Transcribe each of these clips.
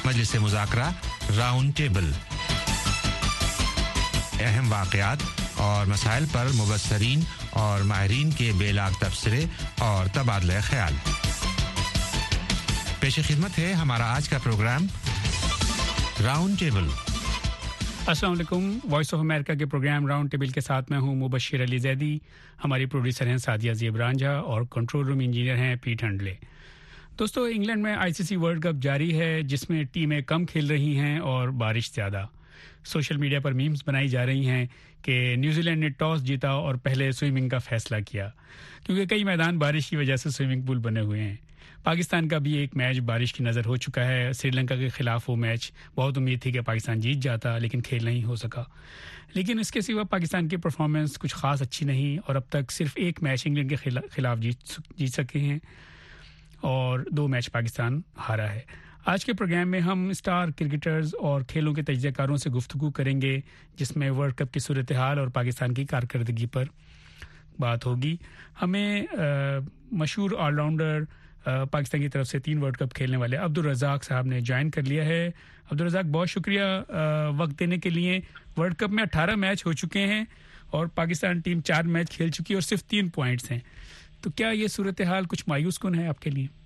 मजलिस मुज़ाकरा round table, अहम वाक़यात और मसाइल पर मुबस्सरीन और माहिरीन के बेलाग तबसरे और तबादला ख्याल। पेश खिदमत है हमारा आज का प्रोग्राम राउंड टेबल। अस्सलाम वालेकुम। वॉइस ऑफ अमेरिका के प्रोग्राम राउंड टेबल के साथ मैं हूं मुबश्शिर अली जैदी। हमारी प्रोड्यूसर हैं सादिया ज़ेबरांझा और कंट्रोल रूम इंजीनियर हैं पीट हंडले। दोस्तों, इंग्लैंड में आईसीसी वर्ल्ड कप जारी है जिसमें टीमें कम खेल रही हैं और बारिश ज़्यादा। सोशल मीडिया पर मीम्स बनाई जा रही हैं कि न्यूजीलैंड ने टॉस जीता और पहले स्विमिंग का फैसला किया, क्योंकि कई मैदान बारिश की वजह से स्विमिंग पूल बने हुए हैं। पाकिस्तान का भी एक मैच बारिश की नज़र हो चुका है। श्रीलंका के खिलाफ वो मैच बहुत उम्मीद थी कि पाकिस्तान जीत जाता, लेकिन खेल नहीं हो सका। लेकिन इसके सिवा पाकिस्तान की परफॉर्मेंस कुछ ख़ास अच्छी नहीं और अब तक सिर्फ एक मैच इंग्लैंड के खिलाफ जीत सके हैं और 2 मैच पाकिस्तान हारा है। आज के प्रोग्राम में हम स्टार क्रिकेटर्स और खेलों के तजज़ियाकारों से गुफ्तगू करेंगे, जिसमें वर्ल्ड कप की सूरत हाल और पाकिस्तान की कारकर्दगी पर बात होगी। हमें मशहूर ऑलराउंडर पाकिस्तान की तरफ से 3 वर्ल्ड कप खेलने वाले अब्दुल रज़ाक साहब ने ज्वाइन कर लिया है। अब्दुल रज़ाक, बहुत शुक्रिया वक्त देने के लिए। वर्ल्ड कप में 18 मैच हो चुके हैं और पाकिस्तान टीम 4 मैच खेल चुकी है और सिर्फ 3 पॉइंट्स हैं। तो क्या ये सूरत हाल कुछ मायूस कुन है आपके लिए?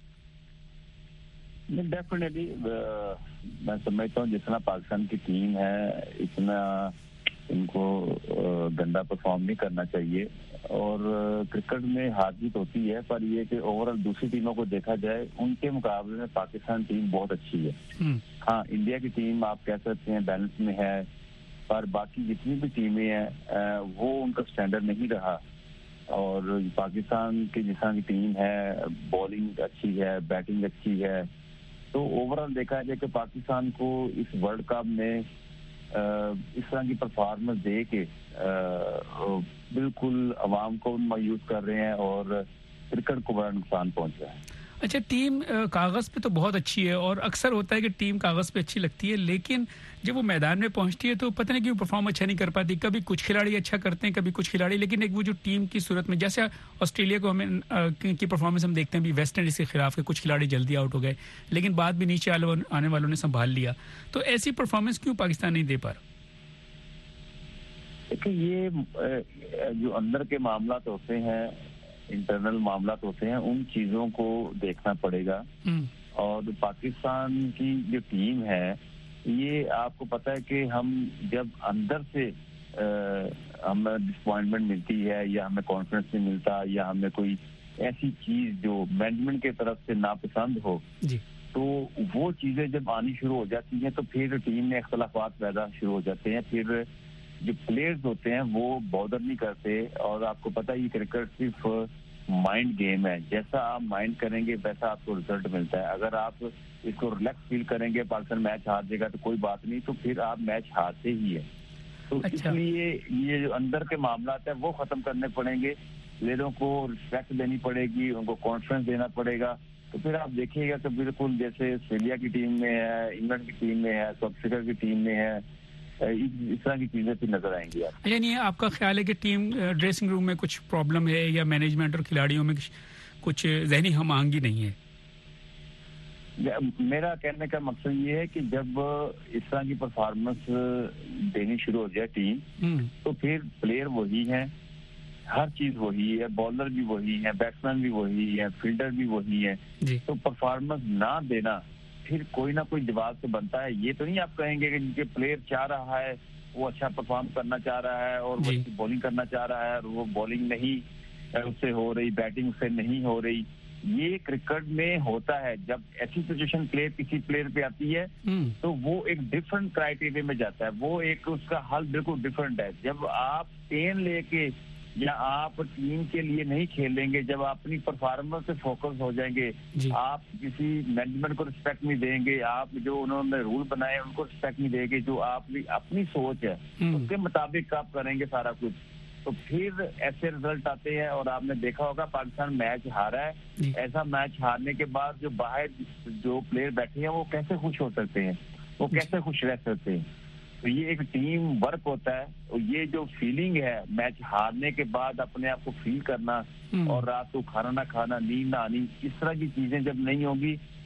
डेफिनेटली मैं समझता हूँ जितना पाकिस्तान की टीम है इतना इनको गंदा परफॉर्म नहीं करना चाहिए। और क्रिकेट में हार जीत होती है, पर ये कि ओवरऑल दूसरी टीमों को देखा जाए उनके मुकाबले में पाकिस्तान टीम बहुत अच्छी है। हाँ, इंडिया की टीम आप कह सकते हैं बैलेंस में है, पर बाकी जितनी भी टीमें हैं वो उनका स्टैंडर्ड नहीं रहा। और पाकिस्तान की जिस तरह की टीम है, बॉलिंग अच्छी है, बैटिंग अच्छी है, तो ओवरऑल देखा जाए कि पाकिस्तान को इस वर्ल्ड कप में इस तरह की परफॉर्मेंस दे के बिल्कुल अवाम को मायूस कर रहे हैं और क्रिकेट को बड़ा नुकसान पहुंच रहा है। अच्छा, टीम कागज़ पे तो बहुत अच्छी है और अक्सर होता है कि टीम कागज़ पे अच्छी लगती है, लेकिन जब वो मैदान में पहुंचती है तो पता नहीं क्यों परफॉर्म अच्छा नहीं कर पाती। कभी कुछ खिलाड़ी अच्छा करते हैं, कभी कुछ खिलाड़ी, लेकिन एक वो जो टीम की सूरत में, जैसे ऑस्ट्रेलिया को हमें की परफॉर्मेंस हम देखते हैं भी, वेस्ट इंडीज़ के खिलाफ के कुछ खिलाड़ी जल्दी आउट हो गए, लेकिन बाद भी नीचे आने वालों ने संभाल लिया। तो ऐसी परफॉर्मेंस क्यों पाकिस्तान नहीं दे पा रहा? देखिए, ये जो अंदर के मामला होते हैं, इंटरनल मामला होते हैं, उन चीजों को देखना पड़ेगा। और पाकिस्तान की जो टीम है, ये आपको पता है कि हम जब अंदर से हमें डिसअपॉइंटमेंट मिलती है या हमें कॉन्फिडेंस नहीं मिलता या हमें कोई ऐसी चीज जो मैनेजमेंट की तरफ से नापसंद हो जी, तो वो चीजें जब आनी शुरू हो जाती हैं तो फिर टीम में इख्तलाफात पैदा शुरू हो जाते हैं। फिर जो प्लेयर्स होते हैं वो बॉदर नहीं करते। और आपको पता है ये क्रिकेट सिर्फ माइंड गेम है, जैसा आप माइंड करेंगे वैसा आपको रिजल्ट मिलता है। अगर आप इसको रिलैक्स फील करेंगे, पाकिस्तान मैच हार देगा तो कोई बात नहीं, तो फिर आप मैच हारते ही है। तो इसलिए ये जो अंदर के मामला है वो खत्म करने पड़ेंगे, प्लेयरों को रिस्पेक्ट देनी पड़ेगी, उनको कॉन्फिडेंस देना पड़ेगा। तो फिर आप देखिएगा तो बिल्कुल जैसे ऑस्ट्रेलिया की टीम में है, इंग्लैंड की टीम में है, साउथ अफ्रीका की टीम में है, इस तरह की चीजें फिर नजर आएंगी। आप यानी आपका ख्याल है कि टीम ड्रेसिंग रूम में कुछ प्रॉब्लम है या मैनेजमेंट और खिलाड़ियों में कुछ जहनी हम आहंगी नहीं है? मेरा कहने का मकसद ये है कि जब इस तरह की परफॉर्मेंस देनी शुरू हो जाए टीम, तो फिर प्लेयर वही हैं, हर चीज वही है, बॉलर भी वही है, बैट्समैन भी वही है, फील्डर भी वही है, तो परफॉर्मेंस ना देना फिर कोई ना कोई जवाब से बनता है। ये तो नहीं आप कहेंगे कि जिनके प्लेयर चाह रहा है वो अच्छा परफॉर्म करना चाह रहा है और वो बॉलिंग करना चाह रहा है और वो बॉलिंग नहीं उससे हो रही, बैटिंग उससे नहीं हो रही। ये क्रिकेट में होता है। जब ऐसी सिचुएशन किसी प्लेयर पे आती है तो वो एक डिफरेंट क्राइटेरिया में जाता है, वो एक उसका हल बिल्कुल डिफरेंट है। जब आप पेन लेके या आप टीम के लिए नहीं खेलेंगे, जब आप अपनी परफॉर्मेंस से फोकस हो जाएंगे, आप किसी मैनेजमेंट को रिस्पेक्ट नहीं देंगे, आप जो उन्होंने रूल बनाए उनको रिस्पेक्ट नहीं देंगे, जो आप अपनी सोच है उसके मुताबिक आप करेंगे सारा कुछ, तो फिर ऐसे रिजल्ट आते हैं। और आपने देखा होगा पाकिस्तान मैच हारा है, ऐसा मैच हारने के बाद जो बाहर जो प्लेयर बैठे हैं वो कैसे खुश हो सकते हैं, वो कैसे खुश रह सकते हैं? तो ये एक टीम वर्क होता है। और ये जो फीलिंग है मैच हारने के बाद अपने आप को फील करना और रात को खाना ना खाना, नींद ना आनी, इस तरह की चीजें जब नहीं होंगी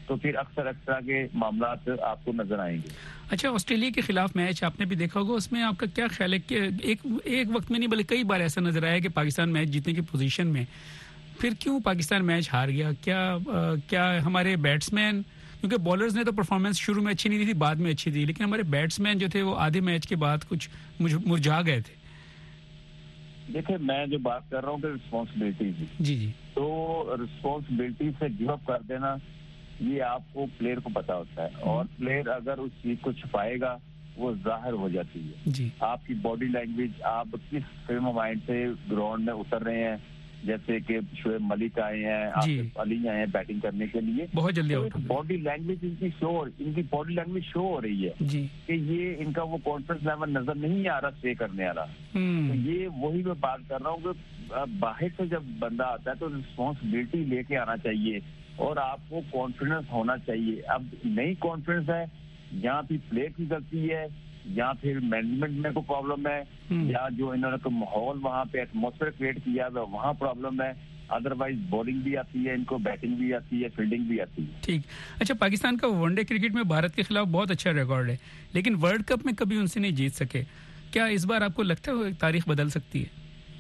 तो फिर अक्सर के मामला आपको नजर आएंगे। अच्छा, ऑस्ट्रेलिया के खिलाफ मैच आपने भी देखा होगा, उसमें आपका क्या ख्याल है कि एक वक्त में नहीं बल्कि कई बार ऐसा नजर आया कि पाकिस्तान मैच जीतने की पोजीशन में, फिर क्यों पाकिस्तान मैच हार गया? क्या हमारे बैट्समैन, क्योंकि बॉलर्स ने तो परफॉर्मेंस शुरू में अच्छी नहीं थी, बाद में अच्छी थी, लेकिन हमारे बैट्समैन जो थे वो आधे मैच के बाद कुछ मुरझा गए थे। देखिए, मैं जो बात कर रहा हूँ कि रिस्पॉन्सिबिलिटी की, जी, तो रिस्पॉन्सिबिलिटी से गिव अप कर देना ये आपको प्लेयर को पता होता है, और प्लेयर अगर उस चीज को छुपाएगा वो जाहिर हो जाती है जी। आपकी बॉडी लैंग्वेज, आप किस फ्रेम ऑफ माइंड से ग्राउंड में उतर रहे हैं। जैसे कि शुएब मलिक आए हैं, आसिफ अली आए हैं बैटिंग करने के लिए, बहुत जल्दी तो बॉडी लैंग्वेज इनकी बॉडी लैंग्वेज शो हो रही है जी कि ये इनका वो कॉन्फिडेंस लेवल नजर नहीं आ रहा स्टे करने वाला। तो ये वही मैं बात कर रहा हूँ कि बाहर से जब बंदा आता है तो रिस्पॉन्सिबिलिटी लेके आना चाहिए और आपको कॉन्फिडेंस होना चाहिए। अब नहीं कॉन्फिडेंस है, यहाँ भी प्लेयर की गलती है या फिर मैनेजमेंट में कोई प्रॉब्लम है, या जो इन्होंने को माहौल वहाँ पे एटमॉस्फेयर क्रिएट किया है वहाँ प्रॉब्लम है। अदरवाइज बॉलिंग भी आती है इनको, बैटिंग भी आती है, फील्डिंग भी आती है। ठीक। अच्छा, पाकिस्तान का वनडे क्रिकेट में भारत के खिलाफ बहुत अच्छा रिकॉर्ड है, लेकिन वर्ल्ड कप में कभी उनसे नहीं जीत सके। क्या इस बार आपको लगता है तारीख बदल सकती है?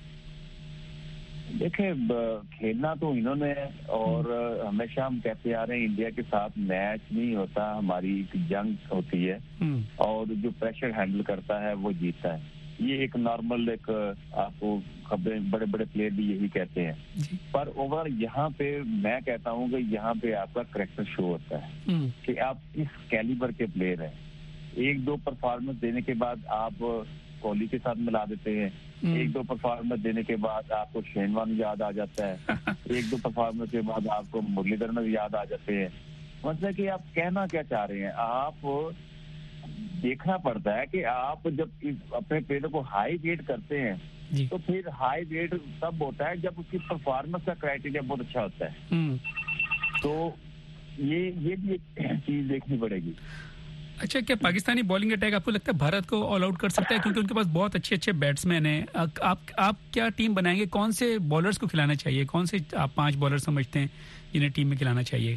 देखिए, खेलना तो इन्होंने, और हमेशा हम कहते आ रहे हैं इंडिया के साथ मैच नहीं होता, हमारी एक जंग होती है, और जो प्रेशर हैंडल करता है वो जीतता है। ये एक नॉर्मल एक आपको खबरें बड़े बड़े प्लेयर भी यही कहते हैं। पर ओवरऑल यहाँ पे मैं कहता हूँ कि यहाँ पे आपका करेक्टर शो होता है कि आप किस कैलिबर के प्लेयर हैं। एक दो परफॉर्मेंस देने के बाद आप कोहली के साथ मिला देते हैं, एक दो परफॉर्मेंस देने के बाद आपको शेनवान याद आ जाता है, एक दो परफॉर्मेंस के बाद आपको मुरलीधरन याद आ जाते हैं। मतलब कि आप कहना क्या चाह रहे हैं, आप देखना पड़ता है कि आप जब अपने प्लेयर को हाई रेट करते हैं तो फिर हाई रेट तब होता है जब उसकी परफॉर्मेंस का क्राइटेरिया बहुत अच्छा होता है। तो ये भी एक चीज देखनी पड़ेगी। अच्छा, क्या पाकिस्तानी बॉलिंग अटैक आपको लगता है भारत को ऑल आउट कर सकता है? क्योंकि उनके पास बहुत अच्छे अच्छे बैट्समैन हैं। आप क्या टीम बनाएंगे? कौन से बॉलर्स को खिलाना चाहिए? कौन से आप 5 बॉलर समझते हैं जिन्हें टीम में खिलाना चाहिए?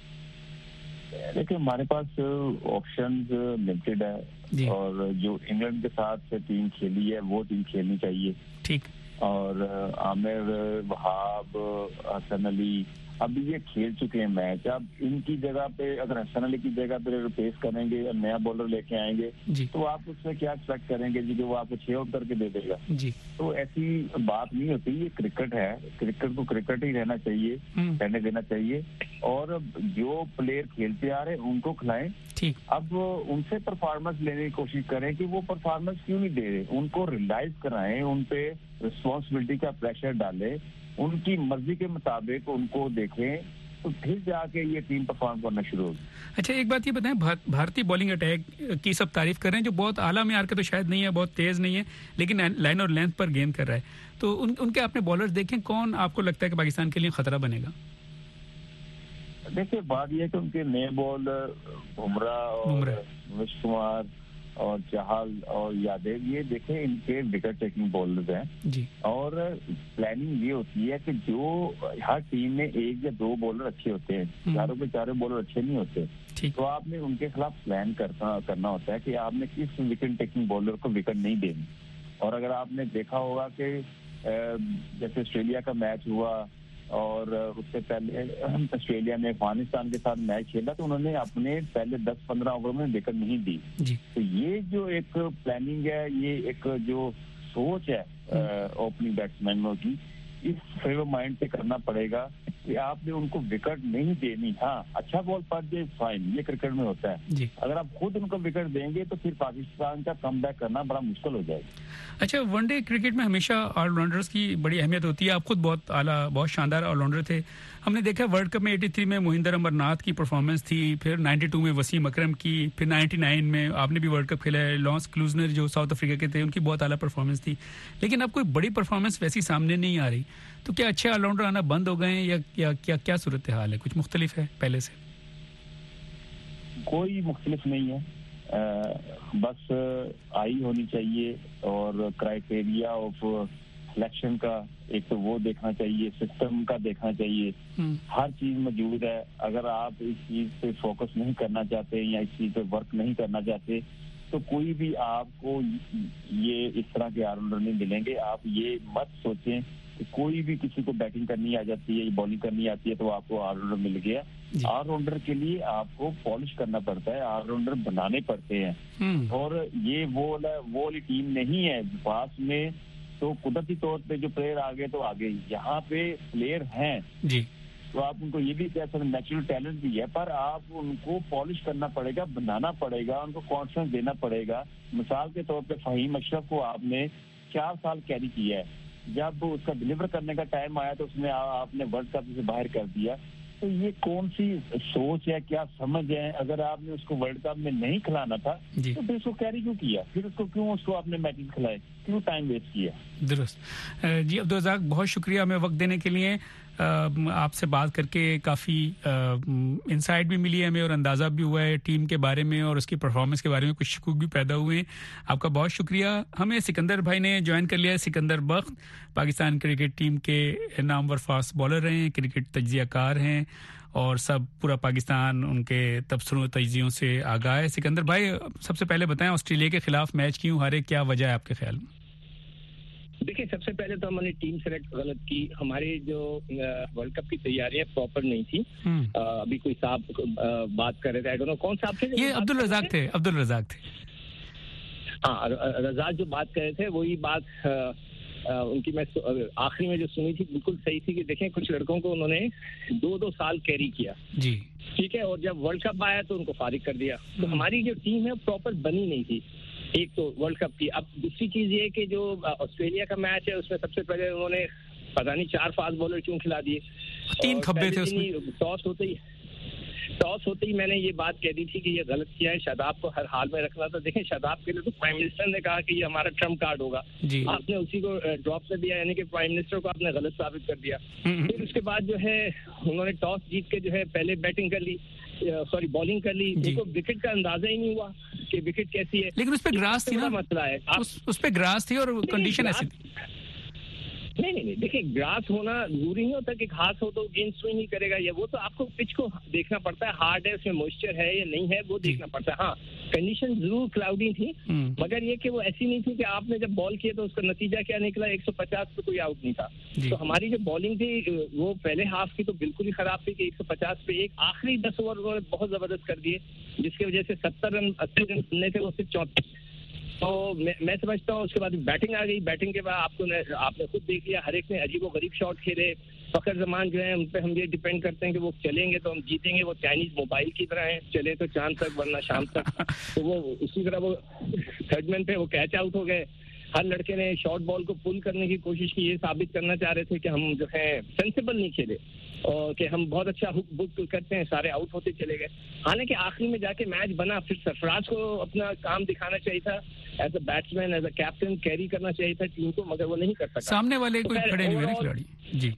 देखिए, हमारे पास ऑप्शंस लिमिटेड है, और जो इंग्लैंड के साथ टीम खेली है वो टीम खेलनी चाहिए। ठीक। और आमिर, वहाब, हसन अली अभी ये खेल चुके हैं मैच। अब इनकी जगह पे अगर हसन अली की जगह पे रिप्लेस करेंगे और नया बॉलर लेके आएंगे तो आप उससे क्या एक्सपेक्ट करेंगे जी कि वो आपको 6 आउट करके दे देगा जी? तो ऐसी बात नहीं होती। ये क्रिकेट है, क्रिकेट को क्रिकेट ही रहना चाहिए, रहने देना चाहिए, और जो प्लेयर खेलते आ रहे हैं उनको खिलाएं। ठीक। अब उनसे परफॉर्मेंस लेने की कोशिश करें कि वो परफॉर्मेंस क्यों नहीं दे रहे, उनको रियलाइज कराएं, उन पे रिस्पॉन्सिबिलिटी का प्रेशर डालें, उनकी मर्जी के मुताबिक उनको देखें, तो फिर जाके ये टीम परफॉर्म करना शुरू होगी। अच्छा, एक बात ये बताएं, भारतीय बॉलिंग अटैक की सब तारीफ कर रहे हैं, जो बहुत आला में आकर तो शायद नहीं है, बहुत तेज नहीं है, लेकिन लाइन और लेंथ पर गेंद कर रहा है। तो उनके आपने बॉलर्स देखें, कौन आपको लगता है कि पाकिस्तान के लिए खतरा बनेगा? देखिए, बात यह है कि उनके नए बॉलर बुमराह और नीतीश कुमार और चहल और यादव, ये देखें इनके विकेट टेकिंग बॉलर्स हैं जी। और प्लानिंग ये होती है कि जो हर टीम में 1 या 2 बॉलर अच्छे होते हैं, चारों के चारों बॉलर अच्छे नहीं होते, तो आपने उनके खिलाफ प्लान करना होता है कि आपने किस विकेट टेकिंग बॉलर को विकेट नहीं देनी। और अगर आपने देखा होगा कि जैसे ऑस्ट्रेलिया का मैच हुआ और उससे पहले ऑस्ट्रेलिया ने अफगानिस्तान के साथ मैच खेला तो उन्होंने अपने पहले 10-15 ओवर में विकेट नहीं दी जी। तो ये जो एक प्लानिंग है, ये एक जो सोच है ओपनिंग बैट्समैनों की, इस फ्रेम ऑफ माइंड से करना पड़ेगा कि आपने उनको विकेट नहीं देनी। हाँ, अच्छा बॉल पड़ जाए फाइन, ये क्रिकेट में होता है जी। अगर आप खुद उनको विकेट देंगे तो फिर पाकिस्तान का कमबैक करना बड़ा मुश्किल हो जाएगा। अच्छा, वनडे क्रिकेट में हमेशा ऑलराउंडर्स की बड़ी अहमियत होती है। आप खुद बहुत आला, बहुत शानदार ऑलराउंडर थे। हमने देखा वर्ल्ड कप में 83 में मोहिंदर अमरनाथ की परफॉर्मेंस थी, फिर 92 में वसीम अकरम की, फिर 99 में आपने भी वर्ल्ड कप खेला है, लॉन्स क्लूजनर जो साउथ अफ्रीका के थे, उनकी बहुत आला परफॉर्मेंस थी। लेकिन अब कोई बड़ी परफॉर्मेंस वैसी सामने नहीं आ रही, तो क्या अच्छे ऑलराउंडर आना बंद हो गए हैं या क्या सूरत हाल है? कुछ मुख्तलिफ है पहले से? कोई मुख्तलिफ नहीं है, बस आई होनी चाहिए और क्राइटेरिया ऑफ सिलेक्शन का, एक तो वो देखना चाहिए, सिस्टम का देखना चाहिए, हर चीज मौजूद है। अगर आप इस चीज पे फोकस नहीं करना चाहते या इस चीज पे वर्क नहीं करना चाहते तो कोई भी आपको ये इस तरह के ऑलराउंडर नहीं मिलेंगे। आप ये मत सोचें कि कोई भी किसी को बैटिंग करनी आ जाती है या बॉलिंग करनी आती है तो आपको ऑलराउंडर मिल गया। ऑलराउंडर के लिए आपको पॉलिश करना पड़ता है, ऑलराउंडर बनाने पड़ते हैं। और ये वो वाली टीम नहीं है पास में तो कुदरती तौर पे जो प्लेयर आ गए तो आ गए। यहाँ पे प्लेयर हैं जी, तो आप उनको ये भी कह सकते हैं नेचुरल टैलेंट भी है, पर आप उनको पॉलिश करना पड़ेगा, बनाना पड़ेगा, उनको कॉन्फिडेंस देना पड़ेगा। मिसाल के तौर पे फहीम अशरफ को आपने 4 साल कैरी किया है, जब उसका डिलीवर करने का टाइम आया तो उसने आपने वर्ल्ड कप से बाहर कर दिया। तो ये कौन सी सोच है, क्या समझ है? अगर आपने उसको वर्ल्ड कप में नहीं खिलाना था तो फिर उसको कैरी क्यों किया, फिर उसको आपने मैचेस खिलाए, क्यों टाइम वेस्ट किया? दुरुस्त जी। अब्दुल रज़ाक, बहुत शुक्रिया हमें वक्त देने के लिए। आपसे बात करके काफ़ी इंसाइट भी मिली है हमें और अंदाज़ा भी हुआ है टीम के बारे में और उसकी परफॉर्मेंस के बारे में, कुछ शकूक भी पैदा हुए हैं। आपका बहुत शुक्रिया। हमें सिकंदर भाई ने ज्वाइन कर लिया है। सिकंदर बख्त पाकिस्तान क्रिकेट टीम के नामवर फास्ट बॉलर हैं, क्रिकेट तज्जियाकार हैं और सब पूरा पाकिस्तान उनके तबसरों तज्जियों से आगाह है। सिकंदर भाई, सबसे पहले बताएं ऑस्ट्रेलिया के खिलाफ मैच क्यों हारे, क्या वजह है आपके ख्याल में? देखिए, सबसे पहले तो हमने टीम सेलेक्ट गलत की। हमारी जो वर्ल्ड कप की तैयारियां प्रॉपर नहीं थी। अभी कोई साहब बात कर रहे थे, आई डोंट नो कौन साहब थे, ये अब्दुल रज़ाक थे। अब्दुल रज़ाक थे, हाँ, रज़ाक जो बात कर रहे थे वही बात उनकी मैं आखिरी में जो सुनी थी बिल्कुल सही थी कि देखें कुछ लड़कों को उन्होंने 2-2 साल कैरी किया जी, ठीक है, और जब वर्ल्ड कप आया तो उनको फारिग कर दिया। तो हमारी जो टीम है प्रॉपर बनी नहीं थी, एक तो वर्ल्ड कप की। अब दूसरी चीज ये कि जो ऑस्ट्रेलिया का मैच है उसमें सबसे पहले उन्होंने पता नहीं 4 फास्ट बॉलर क्यों खिला दिए, 3 खब्बे थे उसमें। टॉस होते ही मैंने ये बात कह दी थी कि ये गलत किया है, शादाब को हर हाल में रखना था। देखें, शादाब के लिए तो प्राइम मिनिस्टर ने कहा कि ये हमारा ट्रम्प कार्ड होगा, आपने उसी को ड्रॉप कर दिया, यानी कि प्राइम मिनिस्टर को आपने गलत साबित कर दिया। फिर उसके बाद जो है उन्होंने टॉस जीत के जो है पहले बैटिंग कर ली, सॉरी बॉलिंग कर ली। उनको विकेट का अंदाजा ही नहीं हुआ कि विकेट कैसी है, लेकिन उस पे ग्रास थी ना, मसला है उस पे ग्रास थी और कंडीशन ऐसी थी। नहीं, देखिए, ग्रास होना जरूरी नहीं होता कि घास हो तो गेंद स्विंग नहीं करेगा, या वो तो आपको पिच को देखना पड़ता है, हार्ड है, उसमें मॉइस्चर है या नहीं है, वो देखना पड़ता है। हाँ, कंडीशन जरूर क्लाउडी थी, मगर ये कि वो ऐसी नहीं थी कि आपने जब बॉल किया तो उसका नतीजा क्या निकला, 150 पे कोई आउट नहीं था। तो हमारी जो बॉलिंग थी वो पहले हाफ की तो बिल्कुल ही खराब थी कि 150 पे एक आखिरी 10 ओवर उन्होंने बहुत जबरदस्त कर दिए, जिसकी वजह से 70 रन 80 रन बनने थे, वो सिर्फ 34। तो मैं समझता हूँ उसके बाद बैटिंग आ गई। बैटिंग के बाद आपने खुद देख लिया, हर एक ने अजीब व गरीब शॉट खेले। फखर जमान जो है उन पे हम ये डिपेंड करते हैं कि वो चलेंगे तो हम जीतेंगे, वो चाइनीज मोबाइल की तरह है, चले तो चांद तक वरना शाम तक। तो वो उसी तरह वो थर्ड मैन पे वो कैच आउट हो गए। हर लड़के ने शॉर्ट बॉल को पुल करने की कोशिश की, ये साबित करना चाह रहे थे कि हम जो है सेंसिबल नहीं खेले और कि हम बहुत अच्छा हुक बुक करते हैं, सारे आउट होते चले गए। हालांकि आखिरी में जाके मैच बना, फिर सरफराज को अपना काम दिखाना चाहिए था, as a batsman, as a captain carry करना चाहिए था टीम को, मगर वो नहीं कर सका। सामने वाले कोई खड़े नहीं हुए खिलाड़ी जी।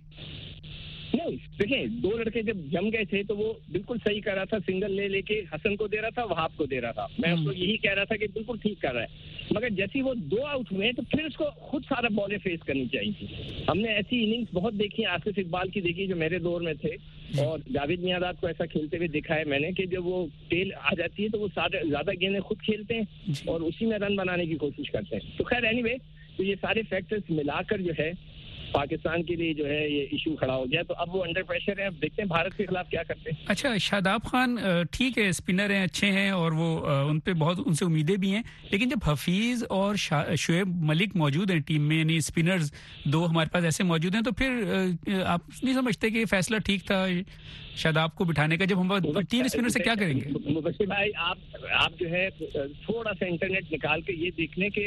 नहीं, देखिए, 2 लड़के जब जम गए थे तो वो बिल्कुल सही कर रहा था, सिंगल ले लेके हसन को दे रहा था, वहाब को दे रहा था। मैं उसको यही कह रहा था कि बिल्कुल ठीक कर रहा है, मगर जैसे वो 2 आउट हुए तो फिर उसको खुद सारा बॉलें फेस करनी चाहिए थी। हमने ऐसी इनिंग्स बहुत देखी, आसिफ इकबाल की देखी जो मेरे दौर में थे, और जावेद मियांदाद को ऐसा खेलते हुए देखा है मैंने कि जब वो टेल आ जाती है तो वो ज्यादा गेंदें खुद खेलते हैं और उसी में रन बनाने की कोशिश करते हैं। तो खैर एनीवे, तो ये सारे फैक्टर्स मिलाकर जो है पाकिस्तान के लिए जो है ये इशू खड़ा हो गया। तो अब वो अंडर प्रेशर है, अब देखते हैं भारत के खिलाफ क्या करते हैं। अच्छा, शादाब खान ठीक है, स्पिनर हैं, अच्छे हैं और वो उन पे बहुत उनसे उम्मीदें भी हैं, लेकिन जब हफीज और शुएब मलिक मौजूद हैं टीम में, यानी स्पिनर्स 2 हमारे पास ऐसे मौजूद हैं, तो फिर आप नहीं समझते कि फैसला ठीक था शादाब को बिठाने का? जब हम 3 स्पिनर से क्या करेंगे? मुबश्शिर भाई, आप जो है थोड़ा सा इंटरनेट निकाल के ये देख लें कि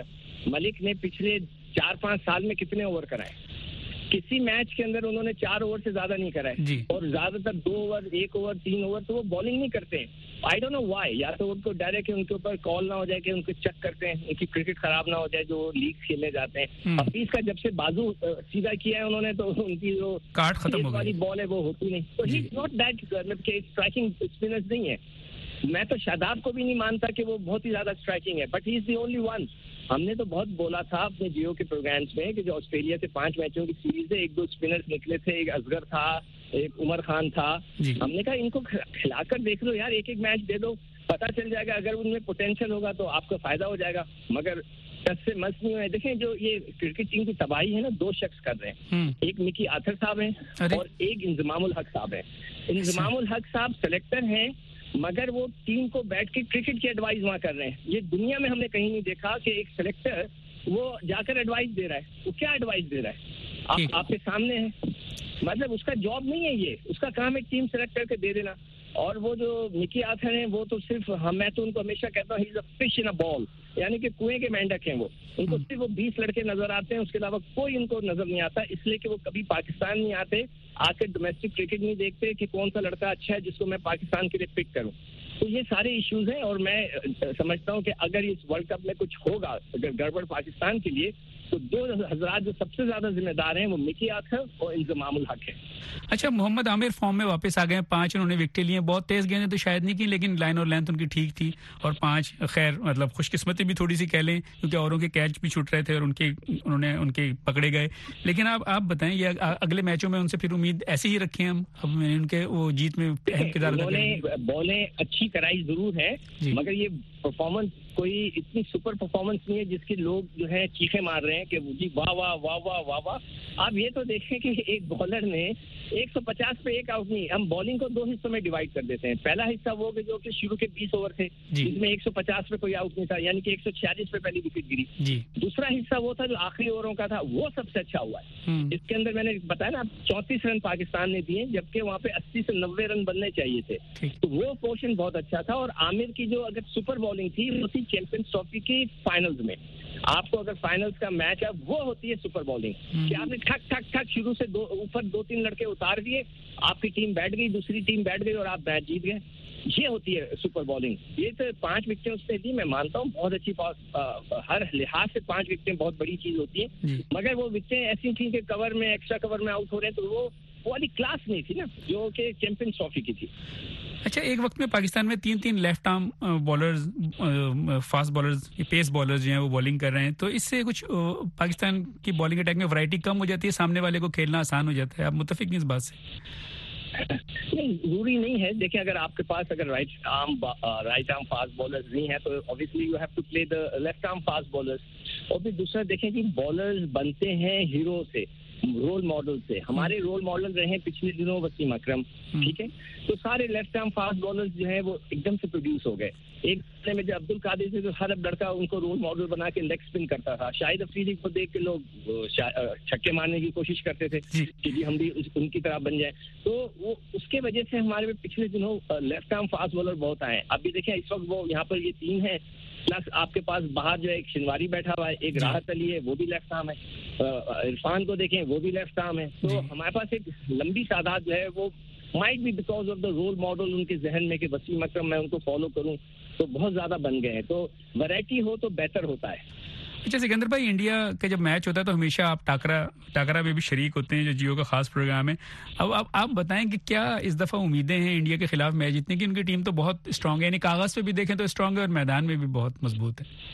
मलिक ने पिछले 4-5 साल में कितने ओवर कराए। किसी मैच के अंदर उन्होंने 4 ओवर से ज्यादा नहीं कराए, और ज्यादातर 2 ओवर, 1 ओवर, 3 ओवर, तो वो बॉलिंग नहीं करते हैं। आई डोंट नो व्हाई, या तो उनको डर है कि उनके ऊपर कॉल ना हो जाए कि उनको चेक करते हैं, उनकी क्रिकेट खराब ना हो जाए जो लीग खेलने जाते हैं। हफीज का जब से बाजू सीधा किया है उन्होंने तो उनकी जो कार्ड खत्म हो गई बॉल है वो होती नहीं। तो ही इज नॉट दैट, मतलब कि स्ट्राइकिंग स्पिनर्स नहीं है। मैं तो शादाब को भी नहीं मानता कि वो बहुत ही ज्यादा स्ट्राइकिंग है, but he is the only one. हमने तो बहुत बोला था अपने जियो के प्रोग्राम्स में कि जो ऑस्ट्रेलिया से 5 मैचों की सीरीज है, 1-2 स्पिनर्स निकले थे, एक असगर था, एक उमर खान था, हमने कहा इनको खिलाकर देख लो यार, एक मैच दे दो, पता चल जाएगा, अगर उनमें पोटेंशियल होगा तो आपका फायदा हो जाएगा। मगर टस से मस्त नहीं हुए। देखें जो ये क्रिकेट टीम की तबाही है ना, 2 शख्स कर रहे हैं, एक मिकी आथर साहब हैं और एक इंजमामुल हक साहब हैं। इंजमामुल हक साहब सेलेक्टर हैं, मगर वो टीम को बैठ के क्रिकेट की एडवाइस वहाँ कर रहे हैं। ये दुनिया में हमने कहीं नहीं देखा कि एक सेलेक्टर वो जाकर एडवाइस दे रहा है। वो क्या एडवाइस दे रहा है, आपके सामने है, मतलब उसका जॉब नहीं है ये, उसका काम है टीम सेलेक्ट करके दे देना। और वो जो मिकी आथर हैं वो तो सिर्फ मैं तो उनको हमेशा कहता हूँ he is a fish in a bowl, यानी कि कुएं के मेंढक हैं वो। उनको सिर्फ वो 20 लड़के नजर आते हैं, उसके अलावा कोई उनको नजर नहीं आता, इसलिए कि वो कभी पाकिस्तान नहीं आते, आके डोमेस्टिक क्रिकेट नहीं देखते कि कौन सा लड़का अच्छा है जिसको मैं पाकिस्तान के लिए पिक करूं। तो ये सारे इश्यूज हैं और मैं समझता हूं कि अगर इस वर्ल्ड कप में कुछ होगा, अगर गड़बड़ पाकिस्तान के लिए, तो 2 हज़रात जो सबसे ज्यादा जिम्मेदार हैं वो मिकी आथर और इंजमामुल हक है। अच्छा, मोहम्मद आमिर फॉर्म में वापस आ गए, 5 उन्होंने विकेट लिए, बहुत तेज गेंदें तो शायद नहीं की, लेकिन लाइन और लेंथ उनकी ठीक थी, और 5 खैर मतलब खुशकिस्मती भी थोड़ी सी कह लें, क्योंकि औरों के कैच भी छूट रहे थे और उनके पकड़े गए। लेकिन आप बताएं, ये अगले मैचों में उनसे फिर उम्मीद ऐसे ही रखें हम, अब उनके वो जीत में अहम किरदार अदा करेंगे? बॉलें अच्छी कराई जरूर है, मगर ये परफॉर्मेंस कोई इतनी सुपर परफॉर्मेंस नहीं है जिसके लोग जो है चीखे मार रहे हैं कि जी वाह वाह वाह वाह वाह वाह। आप ये तो देखें कि एक बॉलर ने 150 पे 1 आउट नहीं, हम बॉलिंग को 2 हिस्सों में डिवाइड कर देते हैं। पहला हिस्सा वो जो कि शुरू के 20 ओवर थे जिसमें 150 पे कोई आउट नहीं था, यानी कि 146 पे पहली विकेट गिरी। दूसरा हिस्सा वो था जो आखिरी ओवरों का था, वो सबसे अच्छा हुआ है। इसके अंदर मैंने बताया ना 34 रन पाकिस्तान ने दिए, जबकि वहाँ पे 80 से 90 रन बनने चाहिए थे, तो वो पोर्शन बहुत अच्छा था। और आमिर की जो अगर सुपर बॉलिंग थी वो थी चैंपियंस ट्रॉफी की फाइनल्स में। आपको अगर फाइनल्स का मैच है वो होती है सुपर बॉलिंग, कि आपने ठक ठक ठक शुरू से ऊपर 2-3 लड़के उतार दिए, आपकी टीम बैठ गई, दूसरी टीम बैठ गई और आप मैच जीत गए। ये होती है सुपर बॉलिंग। ये तो 5 विकेटें उसने दी, मैं मानता हूँ बहुत अच्छी, हर लिहाज से 5 विकेटें बहुत बड़ी चीज होती है, मगर वो विकेटें ऐसी थी कि कवर में, एक्स्ट्रा कवर में आउट हो रहे हैं, तो वो वाली क्लास नहीं थी ना जो कि चैंपियंस ट्रॉफी की थी। अच्छा, एक वक्त में पाकिस्तान में 3 left arm bowlers, fast bowlers, pace bowlers जो हैं वो बॉलिंग कर रहे हैं, तो इससे कुछ पाकिस्तान की बॉलिंग अटैक में वैरायटी कम हो जाती है, सामने वाले को खेलना आसान हो जाता है। आप मुत्तफिक नहीं इस बात से? नहीं, जरूरी नहीं है। देखिए, अगर आपके पास अगर राइट आर्म फास्ट बॉलर्स नहीं है तो obviously you have to play the left arm fast bowlers. और फिर दूसरा देखें कि बॉलर्स बनते हैं हीरो से, रोल मॉडल से। हमारे रोल मॉडल रहे पिछले दिनों वसीम अकरम, ठीक है, तो सारे लेफ्ट आर्म फास्ट बॉलर्स जो है वो एकदम से प्रोड्यूस हो गए। एक समय में जो अब्दुल कादिर थे तो हर लड़का उनको रोल मॉडल बना के लेग स्पिन करता था। शाहिद अफरीदी को देख के लोग छक्के मारने की कोशिश करते थे कि जी हम भी उनकी तरह बन जाए। तो वो उसके वजह से हमारे में पिछले दिनों लेफ्ट आर्म फास्ट बॉलर बहुत आए। अभी देखिए इस वक्त वो यहाँ पर ये 3 है, प्लस आपके पास बाहर जो है एक शिनवारी बैठा हुआ है, एक राहत अली है वो भी लेफ्ट आर्म है, इरफान को देखें वो भी लेफ्ट आर्म है। तो हमारे पास एक लंबी तादाद जो है वो might be because of the role model उनके जहन में कि वसीम अकरम मैं उनको फॉलो करूं, तो बहुत ज्यादा बन गए हैं। तो वैरायटी हो तो बेहतर होता है। अच्छा सिकंदर भाई, इंडिया का जब मैच होता है तो हमेशा आप टाकरा में भी शरीक होते हैं, जो जियो का खास प्रोग्राम है। अब आप बताएं कि क्या इस दफा उम्मीदें हैं इंडिया के खिलाफ मैच जीतने की? उनकी टीम तो बहुत स्ट्रांग है, यानी कागज पे भी देखें तो स्ट्रांग है और मैदान में भी बहुत मजबूत है।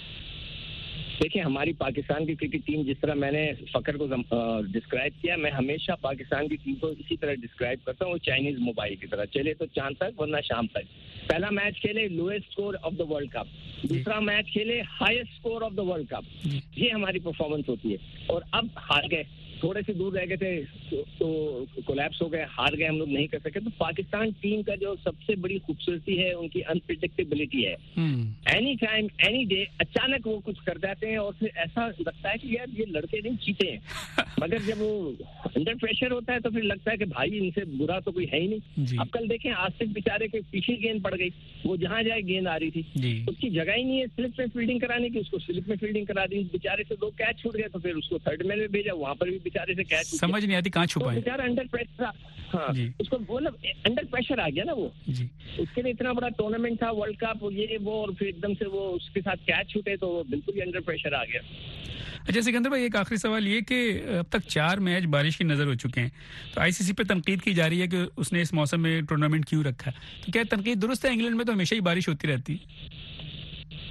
देखिए, हमारी पाकिस्तान की क्रिकेट टीम, जिस तरह मैंने फकर को डिस्क्राइब किया, मैं हमेशा पाकिस्तान की टीम को इसी तरह डिस्क्राइब करता हूँ, चाइनीज मोबाइल की तरह, चले तो चांद तक वरना शाम तक। पहला मैच खेले lowest score of the world cup, दूसरा मैच खेले highest score of the world cup. ये हमारी परफॉर्मेंस होती है। और अब हार गए, थोड़े से दूर रह गए थे तो कोलैप्स हो गए, हार गए, हम लोग नहीं कर सके। तो पाकिस्तान टीम का जो सबसे बड़ी खूबसूरती है उनकी अनप्रिडिक्टेबिलिटी है। एनी टाइम एनी डे अचानक वो कुछ कर जाते हैं और फिर ऐसा लगता है कि यार ये लड़के नहीं जीते हैं। मगर जब वो अंडर प्रेशर होता है तो फिर लगता है कि भाई इनसे बुरा तो कोई है ही नहीं। अब कल देखें, आसिफ बेचारे के पीछे गेंद पड़ गई, वो जहां जाए गेंद आ रही थी, उसकी जगह ही नहीं है स्लिप में फील्डिंग कराने की, उसको स्लिप में फील्डिंग करा दी, बेचारे से 2 कैच छूट गए, तो फिर उसको थर्ड मैन में भेजा, वहां पर भी बेचारे से कैच समझ नहीं आती कहाँ छुपाए, बेचारा अंडर प्रेशर। हाँ, उसको मतलब अंडर प्रेशर आ गया ना वो। उसके लिए इतना बड़ा टूर्नामेंट था, वर्ल्ड कप, ये वो, और फिर एकदम से वो उसके साथ कैच छूटे तो वो बिल्कुल ही अंडर प्रेशर आ गया। अच्छा सिकंदर भाई, एक आखिरी सवाल ये कि अब तक 4 मैच बारिश की नजर हो चुके हैं, तो आईसीसी पे तनकीद की जा रही है कि उसने इस मौसम में टूर्नामेंट क्यों रखा, तो क्या तनकीद दुरुस्त है? इंग्लैंड में तो हमेशा ही बारिश होती रहती है।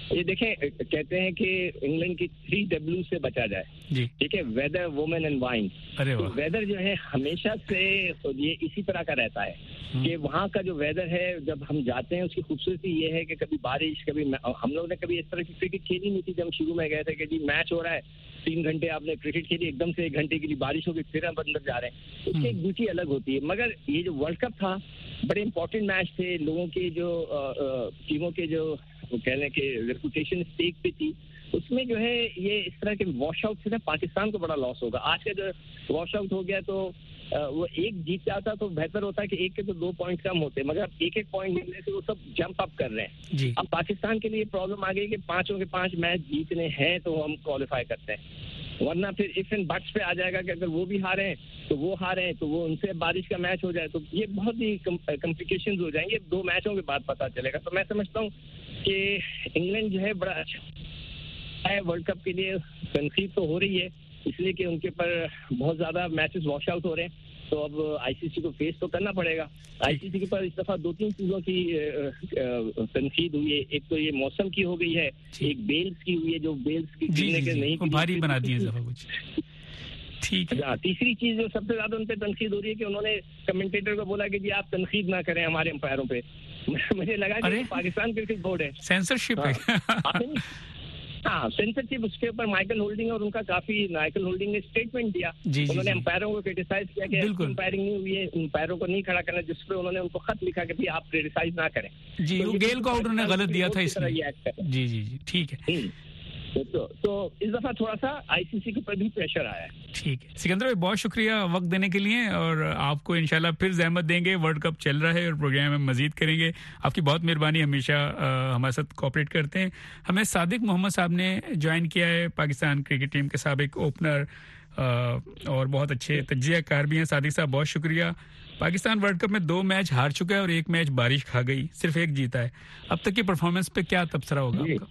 ये देखें, कहते हैं कि इंग्लैंड की 3 W से बचा जाए, ठीक है, वेदर, वुमेन एंड वाइन। तो वेदर जो है हमेशा से ये इसी तरह का रहता है कि वहाँ का जो वेदर है जब हम जाते हैं उसकी खूबसूरती ये है कि कभी बारिश, कभी हम लोग ने कभी इस तरह की क्रिकेट खेली नहीं थी जब हम शुरू में गए थे कि जी मैच हो रहा है, 3 घंटे आपने क्रिकेट खेली, एकदम से 1 घंटे के लिए बारिश हो गई, फिर हम अंदर जा रहे हैं, उसकी एक ब्यूटी अलग होती है। मगर ये जो वर्ल्ड कप था, बड़े इंपॉर्टेंट मैच थे, लोगों के जो टीमों के जो वो कहने के रेपुटेशन स्टेक पे थी, उसमें जो है ये इस तरह के वॉश आउट से ना पाकिस्तान को बड़ा लॉस होगा। आज का जो वॉश आउट हो गया तो वो एक जीत जाता तो बेहतर होता है कि एक के तो 2 पॉइंट कम होते, मगर अब 1-1 पॉइंट मिलने से वो सब जंप अप कर रहे हैं। अब पाकिस्तान के लिए प्रॉब्लम आ गई कि 5 के 5 मैच जीतने हैं तो हम क्वालिफाई करते हैं, वरना फिर इफ एंड बट्स पे आ जाएगा कि अगर वो भी हारे हैं तो वो हारे हैं तो वो उनसे बारिश का मैच हो जाए तो ये बहुत ही कॉम्प्लिकेशंस हो जाएंगे। 2 मैचों के बाद पता चलेगा। तो मैं समझता हूँ कि इंग्लैंड जो है बड़ा अच्छा है वर्ल्ड कप के लिए। तनकीद तो हो रही है इसलिए कि उनके पर बहुत ज्यादा मैचेस वॉश आउट हो रहे हैं, तो अब आईसीसी को फेस तो करना पड़ेगा। आईसीसी के पास इस दफा 2-3 चीजों की तनकीद हुई है। एक तो ये मौसम की हो गई है, एक बेल्स की हुई है, जो बेल्स की गिरने के नहीं भारी बना दिए कुछ, ठीक है। तीसरी चीज जो सबसे ज्यादा उन पे तनकीद हो रही है कि उन्होंने कमेंटेटर को बोला कि जी आप तनकीद ना करें हमारे अंपायरों पे। मुझे लगा कि पाकिस्तान क्रिकेट बोर्ड है, सेंसरशिप है। हाँ, सेंसरशिप। उसके ऊपर माइकल होल्डिंग और उनका माइकल होल्डिंग ने स्टेटमेंट दिया, उन्होंने अंपायरों को क्रिटिसाइज किया कि अंपायरिंग नहीं हुई है, अंपायरों को नहीं खड़ा करना, जिस पे उन्होंने उनको खत लिखा कि भाई आप क्रिटिसाइज ना करें। जी, वो गेल को आउट उन्होंने गलत दिया था इसलिए। जी जी जी, ठीक है। तो इस दफा थोड़ा सा आईसीसी के ऊपर भी प्रेशर आया है। ठीक है सिकंदर भाई, बहुत शुक्रिया वक्त देने के लिए, और आपको इंशाल्लाह फिर जहमत देंगे। वर्ल्ड कप चल रहा है और प्रोग्राम में मजीद करेंगे। आपकी बहुत मेहरबानी, हमेशा हमारे साथ कोऑपरेट करते हैं। हमें सादिक मोहम्मद साहब ने ज्वाइन किया है, पाकिस्तान क्रिकेट टीम के साबिक ओपनर और बहुत अच्छे तज्जियाकार भी हैं। सादिक साहब बहुत शुक्रिया। पाकिस्तान वर्ल्ड कप में 2 मैच हार चुका है और 1 मैच बारिश खा गई, सिर्फ 1 जीता है। अब तक की परफॉर्मेंस पे क्या तबसरा होगा आपका?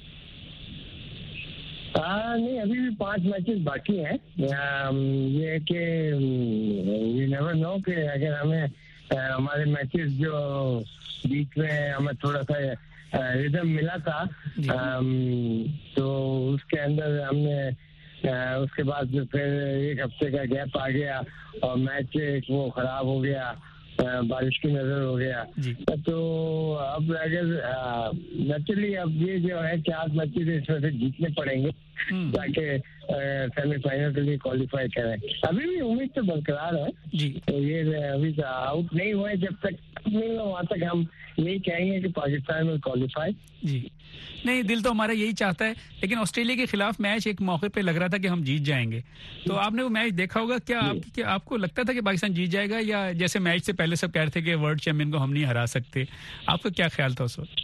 नहीं, अभी भी 5 मैचेस बाकी हैं। ये है कि वी नेवर नो कि अगर हमें हमारे मैचेस जो बीच में हमें थोड़ा सा रिदम मिला था तो उसके अंदर हमने उसके बाद जो फिर 1 हफ्ते का गैप आ गया और मैच वो खराब हो गया, बारिश की नजर हो गया। तो अब अगर नेचुरली अब ये जो है 4 मैचेस इसमें से जीतने पड़ेंगे ताकि सेमीफाइनल के लिए क्वालिफाई करें। अभी भी उम्मीद तो बरकरार है जी। तो ये अभी आउट नहीं हुए, जब तक नहीं हुआ वहाँ तक हम यही कहेंगे कि पाकिस्तान में क्वालिफाई। जी नहीं, दिल तो हमारा यही चाहता है, लेकिन ऑस्ट्रेलिया के खिलाफ मैच एक मौके पे लग रहा था कि हम जीत जाएंगे। तो आपने वो मैच देखा होगा, क्या आपको लगता था कि पाकिस्तान जीत जाएगा, या जैसे मैच से पहले सब कह रहे थे कि वर्ल्ड चैंपियन को हम नहीं हरा सकते? आपका क्या ख्याल था उस वक्त?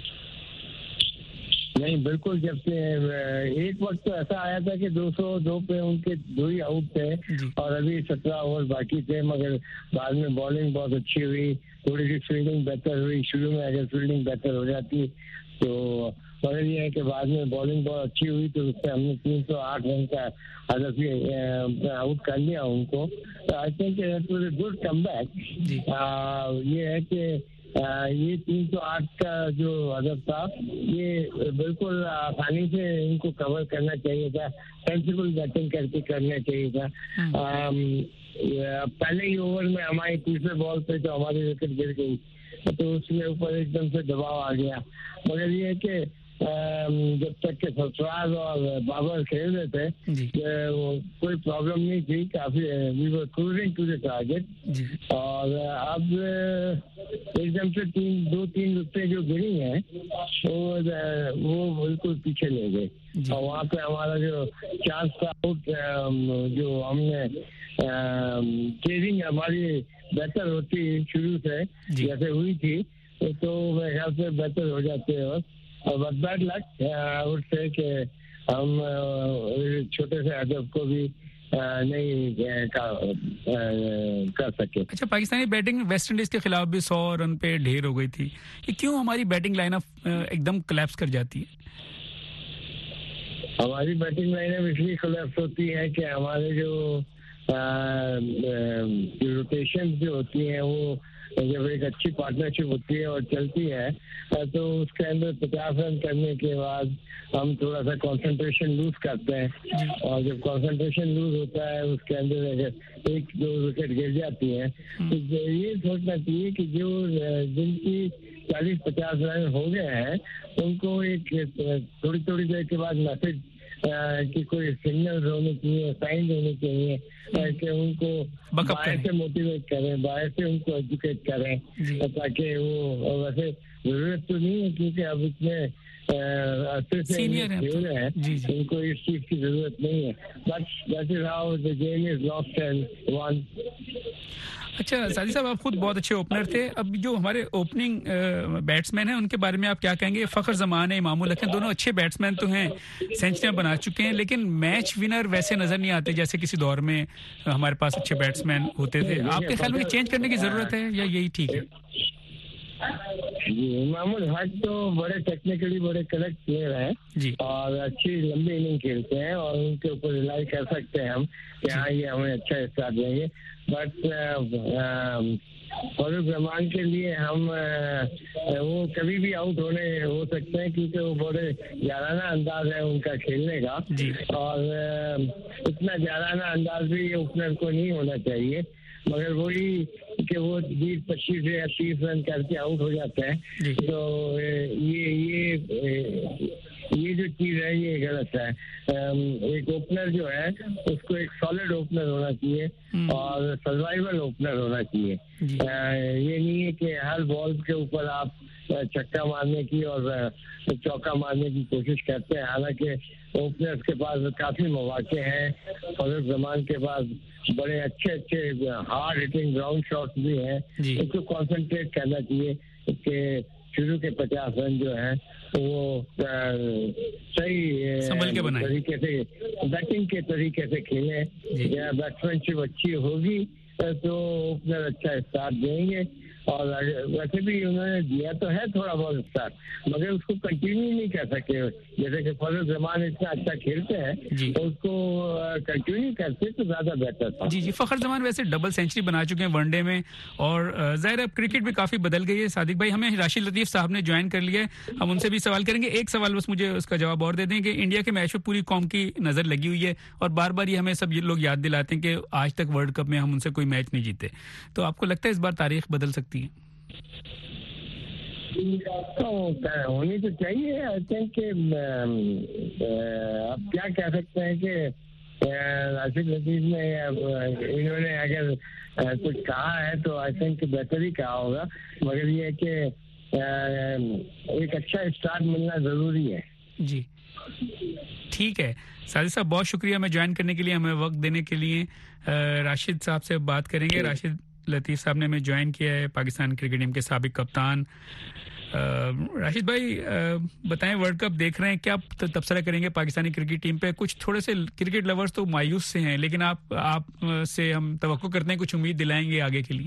नहीं, बिल्कुल। जब से एक वक्त तो ऐसा आया था कि 202 पे उनके 2 ही आउट थे और अभी 17 ओवर बाकी थे, मगर बाद में बॉलिंग बहुत अच्छी हुई, थोड़ी सी फील्डिंग बेहतर हुई। शुरू में अगर फील्डिंग बेहतर हो जाती तो, मगर ये है कि बाद में बॉलिंग बहुत अच्छी हुई तो उससे हमने 308 रन का हदफ आउट कर लिया उनको। तो I think it was a good comeback. ये है कि ये 308 का जो हदफ था ये बिल्कुल आसानी से इनको कवर करना चाहिए था, सेंसिबल बैटिंग करके करना चाहिए था। पहले ही ओवर में हमारी तीसरे बॉल पे तो हमारी विकेट गिर गई, तो उसके ऊपर एकदम से दबाव आ गया। मगर ये है कि जब तक के सरफराज और बाबर खेल रहे थे कोई प्रॉब्लम नहीं थी, काफी we were cruising to the target. और अब एकदम से 2-3 विकेटें जो गिरी हैं वो बिल्कुल पीछे ले गए और वहाँ पे हमारा जो चांस था आउट, जो हमने चेजिंग हमारी बेहतर होती शुरू से जैसे हुई थी तो मेरे ख्याल से बेहतर हो जाते हैं। और बट बैड लक आउट से कि हम छोटे से हदफ को भी नहीं कर सके। अच्छा, पाकिस्तानी बैटिंग वेस्ट इंडीज के खिलाफ भी 100 रन पे ढेर हो गई थी, ये क्यों हमारी बैटिंग लाइनअप एकदम कोलैप्स कर जाती है? हमारी बैटिंग लाइनअप इसलिए कोलैप्स होती है कि हमारे जो रोटेशन जो होती हैं वो जब एक अच्छी पार्टनरशिप होती है और चलती है तो उसके अंदर 50 रन करने के बाद हम थोड़ा सा कंसंट्रेशन लूज करते हैं और जब कंसंट्रेशन लूज होता है उसके अंदर अगर एक दो विकेट गिर जाती हैं तो ये सोचना चाहिए कि जो जिनकी 40-50 रन हो गए हैं उनको एक थोड़ी थोड़ी देर के बाद मैसेज कि कोई सिग्नल होने चाहिए, साइन होने चाहिए कि उनको बाहर से मोटिवेट करें, बाहर से उनको एजुकेट करें ताकि वो वैसे जरूरत तो नहीं है क्योंकि अब इतने अच्छे से खेल रहे हैं उनको इस चीज की जरूरत नहीं है but that is how the game is lost and won. अच्छा सादी साहब, आप खुद बहुत अच्छे ओपनर थे, अब जो हमारे ओपनिंग बैट्समैन हैं उनके बारे में आप क्या कहेंगे? फखर जमान है, इमामुल हक हैं, दोनों अच्छे बैट्समैन तो हैं, सेंचुरियां बना चुके हैं, लेकिन मैच विनर वैसे नजर नहीं आते जैसे किसी दौर में हमारे पास अच्छे बैट्समैन होते थे। आपके ख्याल में चेंज करने की जरूरत है या यही ठीक है? जी, इमामुल हक तो बड़े टेक्निकली बड़े करेक्ट प्लेयर हैं जी और अच्छी लंबी इनिंग खेलते हैं और उनके ऊपर रिलाई कर सकते हैं हम कि हाँ ये हमें अच्छा स्टार्ट देंगे बट फारूक जमान के लिए हम वो कभी भी आउट हो सकते हैं क्योंकि वो बड़े जाराना अंदाज है उनका खेलने का और इतना जाराना अंदाज भी ओपनर को नहीं होना चाहिए मगर वही कि वो 20-25 या 30 रन करके आउट हो जाते हैं तो ये जो चीज है ये गलत है। एक ओपनर जो है उसको एक सॉलिड ओपनर होना चाहिए और सर्वाइवल ओपनर होना चाहिए। ये नहीं है कि हर बॉल के ऊपर आप छक्का मारने की और चौका मारने की कोशिश करते हैं, हालांकि ओपनर्स के पास काफी मौके हैं, फजल जमान के पास बड़े अच्छे हार्ड हिटिंग ग्राउंड शॉट्स भी हैं, इसको कंसंट्रेट करना चाहिए कि शुरू के 50 रन जो है वो सही तरीके से बैटिंग के तरीके से खेले, बैट्समैनशिप अच्छी होगी तो ओपनर अच्छा स्टार्ट देंगे और वैसे भी उन्होंने दिया तो है थोड़ा बहुत स्टार्ट मगर उसको कंटिन्यू नहीं कर सके, जैसे कि फजल जमान इतना अच्छा खेलते हैं तो उसको कंटिन्यू करते तो ज्यादा बेहतर था। जी फखर जमान वैसे डबल सेंचुरी बना चुके हैं वनडे में और जाहिर अब क्रिकेट भी काफी बदल गई है। सादिक भाई, हमें राशिद लतीफ साहब ने ज्वाइन कर लिया है, हम उनसे भी सवाल करेंगे। एक सवाल बस मुझे उसका जवाब और दे दें कि इंडिया के मैच में पूरी कौम की नजर लगी हुई है और बार बार ये हमें सब ये लोग याद दिलाते हैं कि आज तक वर्ल्ड कप में हम उनसे कोई मैच नहीं जीते, तो आपको लगता है इस बार तारीख बदल सकती है? तो होनी तो चाहिए। आई थिंक अब क्या कह सकते हैं कि राशिद लतीफ ने इन्होंने अगर कुछ कहा है तो आई थिंक बेहतर ही कहा होगा मगर ये कि एक अच्छा स्टार्ट मिलना जरूरी है। जी ठीक है साजिद साहब, बहुत शुक्रिया हमें ज्वाइन करने के लिए, हमें वक्त देने के लिए। राशिद साहब से बात करेंगे। राशिद लतीफ साहब ने हमें ज्वाइन किया है, पाकिस्तान क्रिकेट टीम के साबिक कप्तान। राशिद भाई बताएं, वर्ल्ड कप देख रहे हैं, क्या तबसरा करेंगे पाकिस्तानी क्रिकेट टीम पे? कुछ थोड़े से क्रिकेट लवर्स तो मायूस से हैं, लेकिन आप से हम तवक्को करते हैं कुछ उम्मीद दिलाएंगे आगे के लिए।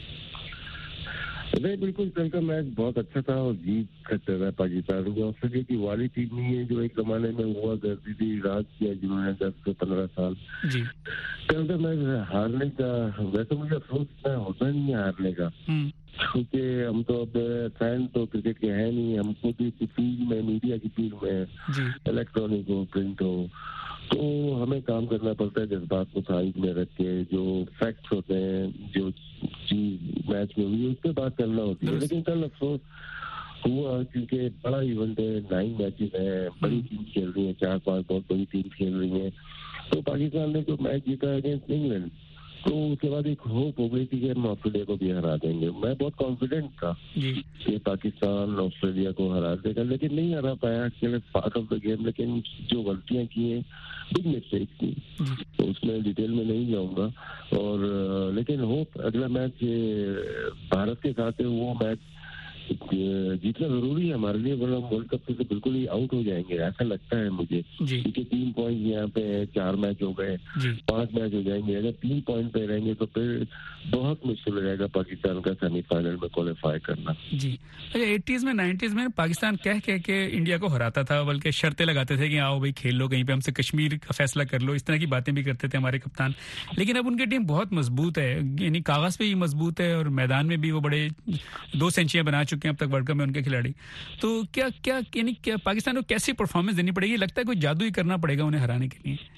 नहीं, बिल्कुल कल का मैच बहुत अच्छा था और जीत सकता है पाकिस्तान को। ऑस्ट्रेलिया की वाली टीम नहीं है जो एक जमाने में हुआ करती थी, राज किया जिन्होंने 10 से 15 साल। कल का मैच हारने का वैसे मुझे अफसोस होता नहीं है हारने का, क्योंकि हम तो अब फैन तो क्रिकेट के हैं नहीं, हम खुद ही फील्ड में, मीडिया की फील्ड में, इलेक्ट्रॉनिक हो प्रिंट हो, तो हमें काम करना पड़ता है जज्बात को साइड में रख के, जो फैक्ट्स होते हैं, जो चीज मैच में हुई उस पर बात करना होती है। लेकिन कल अफसोस हुआ क्योंकि बड़ा इवेंट है, 9 मैचेस है, बड़ी टीम खेल रही है, 4-5 बहुत बड़ी टीम खेल रही है, तो पाकिस्तान ने जो मैच जीता अगेंस्ट इंग्लैंड तो उसके बाद एक होप हो गई थी कि हम ऑस्ट्रेलिया को भी हरा देंगे। मैं बहुत कॉन्फिडेंट था कि पाकिस्तान ऑस्ट्रेलिया को हरा देगा, लेकिन नहीं हरा पाया, पार्ट ऑफ द गेम। लेकिन जो गलतियां की हैं, बिग मिस्टेक थी, तो उसमें डिटेल में नहीं जाऊंगा। और लेकिन होप अगला मैच भारत के साथ है, वो मैच जीतना जरूरी है हमारे लिए, वरना वर्ल्ड कप से तो बिल्कुल ही आउट हो जाएंगे, ऐसा लगता है मुझे। क्योंकि 3 पॉइंट यहाँ पे 4 मैच हो गए, 5 मैच हो जाएंगे। अगर 3 पॉइंट पे रहेंगे तो फिर बहुत मुश्किल हो जाएगा पाकिस्तान का सेमीफाइनल में क्वालिफाई करना। जी, अच्छा 80s में 90s में पाकिस्तान कह के इंडिया को हराता था, बल्कि शर्तें लगाते थे कि आओ भाई खेल लो, कहीं पे हमसे कश्मीर का फैसला कर लो, इस तरह की बातें भी करते थे हमारे कप्तान। लेकिन अब उनकी टीम बहुत मजबूत है, यानी कागज पे ही मजबूत है और मैदान में भी वो बड़े 2 सेंचुरियां बना चुके हैं अब तक वर्ल्ड कप में उनके खिलाड़ी। तो क्या पाकिस्तान को कैसी परफॉर्मेंस देनी पड़ेगी? लगता है कोई जादू ही करना पड़ेगा उन्हें हराने के लिए।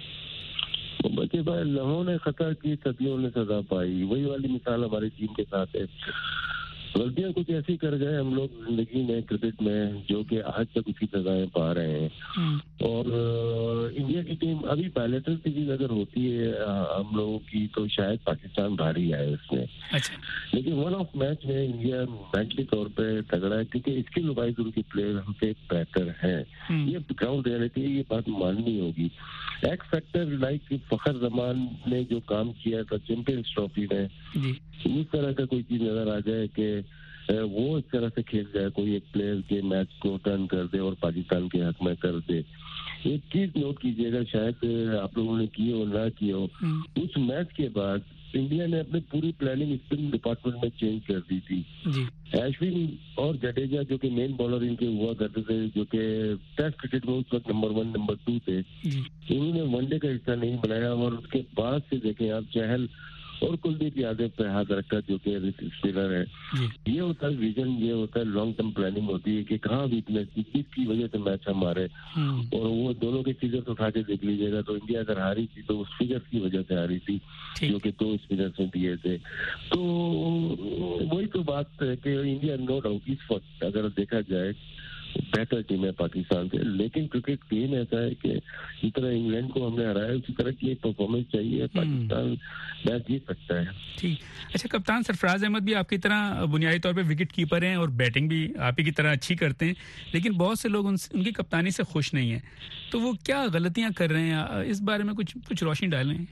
बच्चे भाई, लम्हों ने खता की, सदियों ने सजा पाई, वही वाली मिसाल हमारी टीम के साथ है। गलतियां कुछ ऐसी कर गए हम लोग जिंदगी में, क्रिकेट में, जो कि आज तक उसकी सजाएं पा रहे हैं। और इंडिया की टीम अभी बायलैटरल सीरीज अगर होती है हम लोगों की, तो शायद पाकिस्तान भारी आए उसमें। अच्छा। लेकिन वन ऑफ मैच में इंडिया मेंटली तौर पे तगड़ा है, क्योंकि स्किल वाइज उनके प्लेयर हमसे बेहतर हैं। ये ग्राउंड रियलिटी, ये बात माननी होगी। X factor like Fakhar Zaman ने जो काम किया था चैंपियंस ट्रॉफी में, उस तरह का कोई चीज नजर आ जाए कि वो इस तरह से खेल जाए, कोई एक प्लेयर के मैच को टर्न कर दे और पाकिस्तान के हक में कर दे। एक चीज नोट कीजिएगा, शायद आप लोगों ने की हो ना की हो, उस मैच के बाद इंडिया ने अपनी पूरी प्लानिंग स्पिन डिपार्टमेंट में चेंज कर दी थी। अश्विन और जडेजा जो कि मेन बॉलर इनके हुआ करते थे, जो कि टेस्ट क्रिकेट में उस वक्त नंबर 1 नंबर 2 थे, इन्होंने वनडे का हिस्सा नहीं बनाया। और उसके बाद से देखें आप, चहल और कुलदीप यादव पे हाथ रखा, जो कि स्पिनर है। ये होता है विजन, ये होता है लॉन्ग टर्म प्लानिंग होती है कि कहाँ वीकनेस किसकी वजह से मैच हम हारे। और वो दोनों के फिगर्स उठा के देख लीजिएगा, तो इंडिया अगर हारी थी तो उस फिगर्स की वजह से हारी थी, जो कि 2 स्पिनर्स ने दिए थे। तो वही तो बात है कि इंडिया नो डाउट इस वक्त अगर देखा जाए बेहतर टीम है पाकिस्तान से। लेकिन क्रिकेट गेम ऐसा है कि जिस तरह इंग्लैंड को हमने हराया, उसी तरह की एक परफॉर्मेंस चाहिए, पाकिस्तान मैच जीत सकता है। ठीक। अच्छा, कप्तान सरफराज अहमद भी आपकी तरह बुनियादी तौर पे विकेट कीपर हैं और बैटिंग भी आप ही की तरह अच्छी करते हैं, लेकिन बहुत से लोग उनकी कप्तानी से खुश नहीं है। तो वो क्या गलतियां कर रहे हैं, इस बारे में कुछ रोशनी डालें।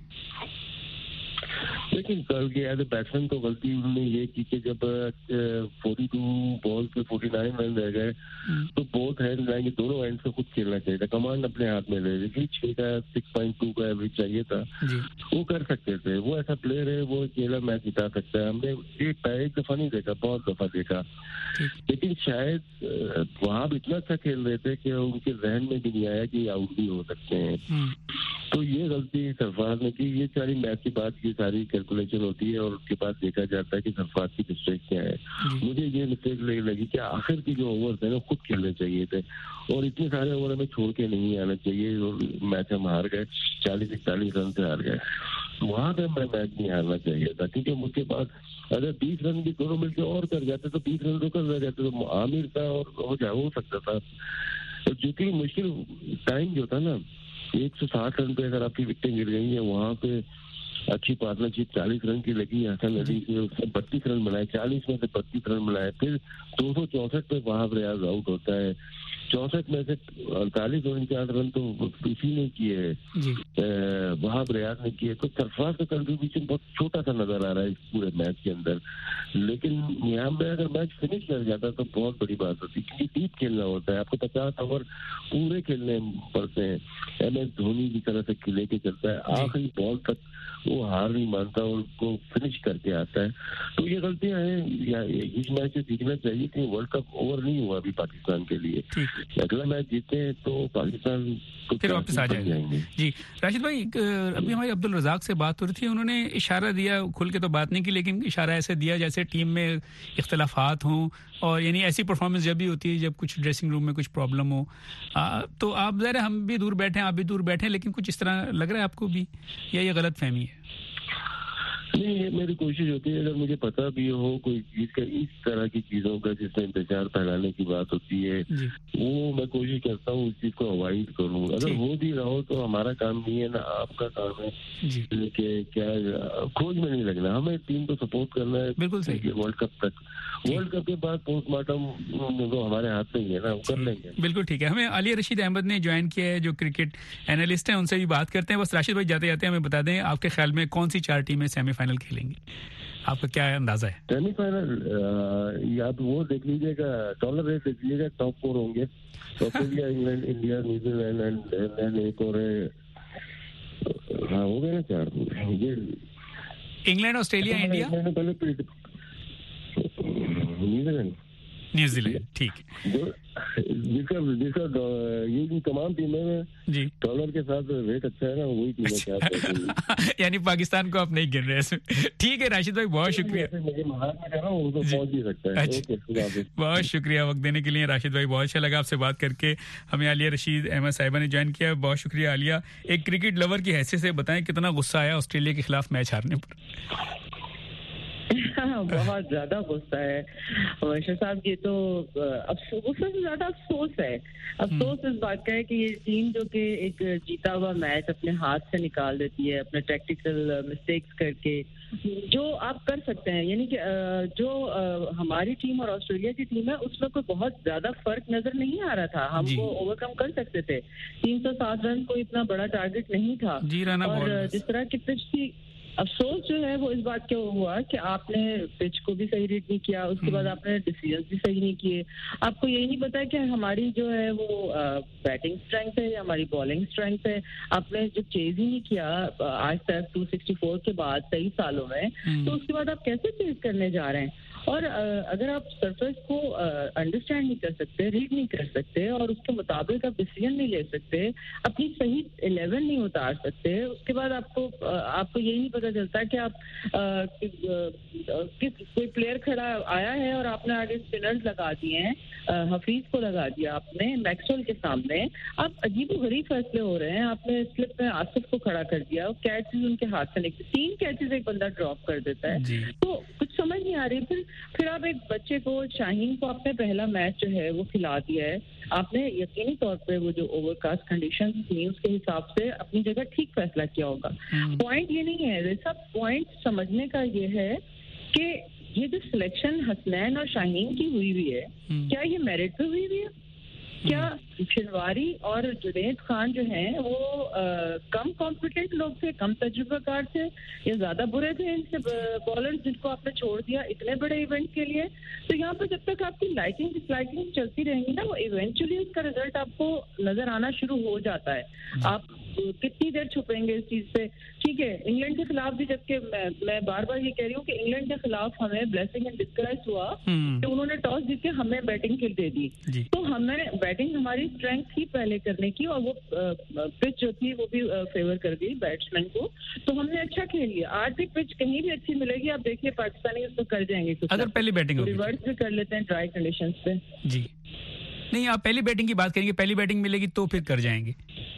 लेकिन कल के एज ए बैट्समैन तो गलती उन्होंने ये की कि जब 42 बॉल पे 49 रन रह गए, तो बोथ हैंड लाएंगे, दोनों हैंड से खुद खेलना चाहिए था, कमांड अपने हाथ में ले ली। 6 का 6.2 का एवरेज चाहिए था, वो कर सकते थे। वो ऐसा प्लेयर है, वो अकेला मैच जिता सकता है। हमने एक दफा नहीं देखा, बहुत दफा देखा, लेकिन शायद वहां भी इतना अच्छा खेल रहे थे कि उनके जहन में भी नहीं आया कि आउट भी हो सकते हैं। तो ये गलती सरफराज ने की। ये सारी मैच के बाद की सारी कैलकुलेशन होती है और उसके बाद देखा जाता है कि सरफराज की मिस्टेक क्या है। मुझे ये मिस्टेक लगी कि आखिर की जो ओवर थे ना खुद खेलने चाहिए थे, और इतने सारे ओवर हमें छोड़ के नहीं आना चाहिए। और मैच हम हार गए, 40-41 रन से हार गए। वहां पे मैं मैच नहीं हारना चाहिए था, क्योंकि उसके बाद अगर 20 रन भी दोनों मिलकर और कर जाते तो 20 रन तो कर जाते तो आमिर था और हो सकता था। तो जो कि मुश्किल टाइम जो था ना, 160 रन पे अगर आपकी विकेटें गिर गई है, वहां पे अच्छी पार्टनरशिप 40 रन की लगी हसन अली से, उसने 32 रन बनाए, 40 में से 32 रन बनाए। फिर 264 पे वहाब रियाज आउट होता है, 64 में से 48 और 49 रन तो इसी ने किए, वहाब रियाज ने किए। तो सरफराज का कंट्रीब्यूशन बहुत छोटा सा नजर आ रहा है इस पूरे मैच के अंदर। लेकिन यहाँ पे अगर मैच फिनिश कर जाता तो बहुत बड़ी बात होती, क्योंकि डीप खेलना होता है, आपको 50 ओवर पूरे खेलने पड़ते हैं। MS धोनी की तरह से खिले के चलता है, आखिरी बॉल तक वो हार नहीं मानता और उसको फिनिश करके आता है। तो ये गलतियां हैं, इस मैच से सीखना चाहिए कि वर्ल्ड कप ओवर नहीं हुआ अभी पाकिस्तान के लिए। अगला मैच जीते तो पाकिस्तान फिर वापस आ जाएंगे। जी राशिद भाई, अभी हमारे अब्दुल रजाक से बात हो रही थी, उन्होंने इशारा दिया, खुल के तो बात नहीं की, लेकिन इशारा ऐसे दिया जैसे टीम में इख्तलाफात हों, और यानी ऐसी परफॉर्मेंस जब भी होती है जब कुछ ड्रेसिंग रूम में कुछ प्रॉब्लम हो। तो आप ज़रा, हम भी दूर बैठे हैं, आप भी दूर बैठे हैं, लेकिन कुछ इस तरह लग रहा है आपको भी, या ये गलत फहमी है? नहीं, ये मेरी कोशिश होती है, अगर मुझे पता भी हो कोई चीज का, इस तरह की चीजों का जिसमें इंतजार फैलाने की बात होती है, वो मैं कोशिश करता हूँ उस चीज को अवॉइड करूँ। अगर हो भी रहा हो तो हमारा काम नहीं है ना, आपका काम है कि क्या खोज में नहीं लगना, हमें टीम को सपोर्ट करना है। बिल्कुल सही। वर्ल्ड कप तक, वर्ल्ड कप के बाद पोस्टमार्टम तो हमारे हाथ में ही है ना, वो कर लेंगे। बिल्कुल ठीक है। हमें आलिया रशीद अहमद ने ज्वाइन किया है, जो क्रिकेट एनालिस्ट हैं, उनसे भी बात करते हैं। बस राशिद भाई जाते जाते हमें बता दें, आपके ख्याल में कौन सी 4 टीमें सेमीफाइनल खेलेंगी? आपका क्या अंदाजा है? सेमीफाइनल या तो वो देख लीजिएगा, डॉलर रेट देख लीजिएगा, टॉप 4 होंगे, Australia, England, India, New Zealand and एक और हो गए ना 4, ये इंग्लैंड, ऑस्ट्रेलिया, इंडिया, पहले न्यूजीलैंड, ठीक। जिसका ये तमाम टीमें में जी डॉलर के साथ रेट अच्छा है ना, वही टीमें यानी पाकिस्तान को आप नहीं गिन रहे इसमें। ठीक है राशिद भाई, बहुत शुक्रिया। बहुत शुक्रिया वक्त देने के लिए राशिद भाई, बहुत अच्छा लगा आपसे बात करके। हमें आलिया रशीद अहमद साहिबा ने ज्वाइन किया, बहुत शुक्रिया आलिया। एक क्रिकेट लवर की हैसियत से बताएं कितना गुस्सा आया ऑस्ट्रेलिया के खिलाफ मैच हारने पर? बहुत ज्यादा गुस्सा है वर्षा साहब, ये तो गुस्सा से ज्यादा अफसोस है। अफसोस इस बात का है कि ये टीम जो कि एक जीता हुआ मैच अपने हाथ से निकाल देती है अपने टैक्टिकल मिस्टेक्स करके, जो आप कर सकते हैं। यानी कि जो हमारी टीम और ऑस्ट्रेलिया की टीम है उसमें कोई बहुत ज्यादा फर्क नजर नहीं आ रहा था, हम वो ओवरकम कर सकते थे। 307 रन कोई इतना बड़ा टारगेट नहीं था। और जिस तरह की पिच थी, अफसोस जो है वो इस बात के हुआ कि आपने पिच को भी सही रीड नहीं किया, उसके बाद आपने डिसीजन भी सही नहीं किए। आपको यही नहीं पता कि हमारी जो है वो बैटिंग स्ट्रेंथ है या हमारी बॉलिंग स्ट्रेंथ है। आपने जो चेज ही नहीं किया आज तक 264 के बाद 23 सालों में, तो उसके बाद आप कैसे चेज करने जा रहे हैं? और अगर आप सरफेस को अंडरस्टैंड नहीं कर सकते, रीड नहीं कर सकते और उसके मुताबिक आप डिसीजन नहीं ले सकते, अपनी सही 11 नहीं उतार सकते, उसके बाद आपको यही नहीं पता चलता कि आप कोई प्लेयर खड़ा आया है और आपने आगे स्पिनर्स लगा दिए हैं, हफीज को लगा दिया आपने मैक्सवेल के सामने, आप अजीबोगरीब फैसले हो रहे हैं। आपने स्लिप में आसिफ को खड़ा कर दिया, कैचेस उनके हाथ से निकले, 3 कैचेस एक बंदा ड्रॉप कर देता है, तो कुछ समझ नहीं आ रही। फिर आप एक बच्चे को, शाहीन को आपने पहला मैच जो है वो खिला दिया है, आपने यकीनी तौर पे वो जो ओवरकास्ट कंडीशन थी उसके हिसाब से अपनी जगह ठीक फैसला किया होगा। पॉइंट ये नहीं है, सब पॉइंट समझने का ये है कि ये जो सिलेक्शन हसनैन और शाहीन की हुई हुई है, क्या ये मेरिट पे हुई हुई है? क्या शिनवारी और जुनैद खान जो हैं वो कम कॉम्पिटेंट लोग थे, कम तजुर्बेकार थे, या ज्यादा बुरे थे इनसे बॉलर्स जिनको आपने छोड़ दिया इतने बड़े इवेंट के लिए? तो यहाँ पर जब तक आपकी लाइकिंग डिसलाइकिंग चलती रहेंगी ना, वो इवेंचुअली उसका रिजल्ट आपको नजर आना शुरू हो जाता है। आप कितनी देर छुपेंगे इस चीज से? ठीक है, इंग्लैंड के खिलाफ भी, जबकि मैं बार बार ये कह रही हूँ कि इंग्लैंड के खिलाफ हमें ब्लेसिंग एंड डिस्ग्रेस हुआ कि उन्होंने टॉस जीत के हमें बैटिंग दे दी, तो हमें बैटिंग हमारी स्ट्रेंथ थी पहले करने की, और वो पिच जो थी वो भी फेवर कर गई बैट्समैन को, तो हमने अच्छा खेल लिया। आज भी पिच कहीं भी अच्छी मिलेगी, आप देखिए पाकिस्तानी उसको कर जाएंगे, अगर पहली बैटिंग रिवर्स भी कर लेते हैं ड्राई कंडीशंस पे। जी नहीं, आप पहली बैटिंग की बात करेंगे, पहली बैटिंग मिलेगी तो फिर कर जाएंगे।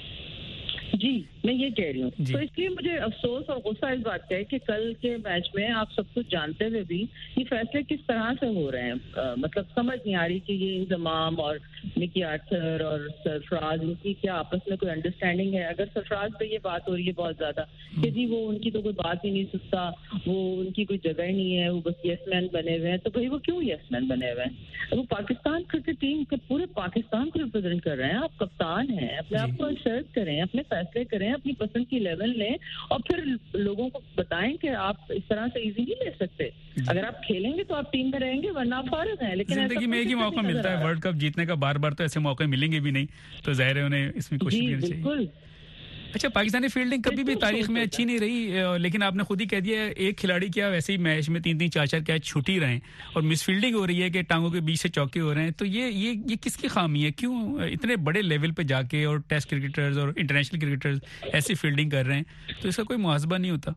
जी मैं ये कह रही हूँ, तो इसलिए मुझे अफसोस और गुस्सा इस बात का है कि कल के मैच में आप सब कुछ जानते हुए भी ये फैसले किस तरह से हो रहे हैं। मतलब समझ नहीं आ रही कि ये इंतमाम और निकी आर्थर और सरफराज, इनकी क्या आपस में कोई अंडरस्टैंडिंग है? अगर सरफराज पे ये बात हो रही है बहुत ज्यादा कि जी वो उनकी तो कोई बात ही नहीं सुनता, वो उनकी कोई जगह ही नहीं है, वो बस यसमैन बने हुए हैं, तो भाई वो क्यों यसमैन बने हुए हैं? वो पाकिस्तान क्रिकेट टीम के पूरे पाकिस्तान को रिप्रेजेंट कर रहे हैं, आप कप्तान हैं, अपने आप को सर्व करें, अपने फैसले करें, अपनी पसंद की लेवल लें और फिर लोगों को बताएं कि आप इस तरह से इजी नहीं ले सकते। अगर आप खेलेंगे तो आप टीम में रहेंगे, वरना आप फारिग हैं। लेकिन जिंदगी में एक ही मौका मिलता है वर्ल्ड कप जीतने का, बार बार तो ऐसे मौके मिलेंगे भी नहीं, तो जाहिर है उन्हें इसमें कोशिश करनी चाहिए। अच्छा, पाकिस्तानी फील्डिंग कभी भी तारीख में अच्छी नहीं रही, लेकिन आपने खुद ही कह दिया एक खिलाड़ी क्या वैसे ही मैच में 3-3 4-4 कैच छूट ही रहे और मिस फील्डिंग हो रही है कि टांगों के बीच से चौके हो रहे हैं, तो ये किसकी खामी है? क्यों इतने बड़े लेवल पे जाके और टेस्ट क्रिकेटर्स और इंटरनेशनल क्रिकेटर्स ऐसी फील्डिंग कर रहे हैं, तो इसका कोई मुआवजा नहीं होता?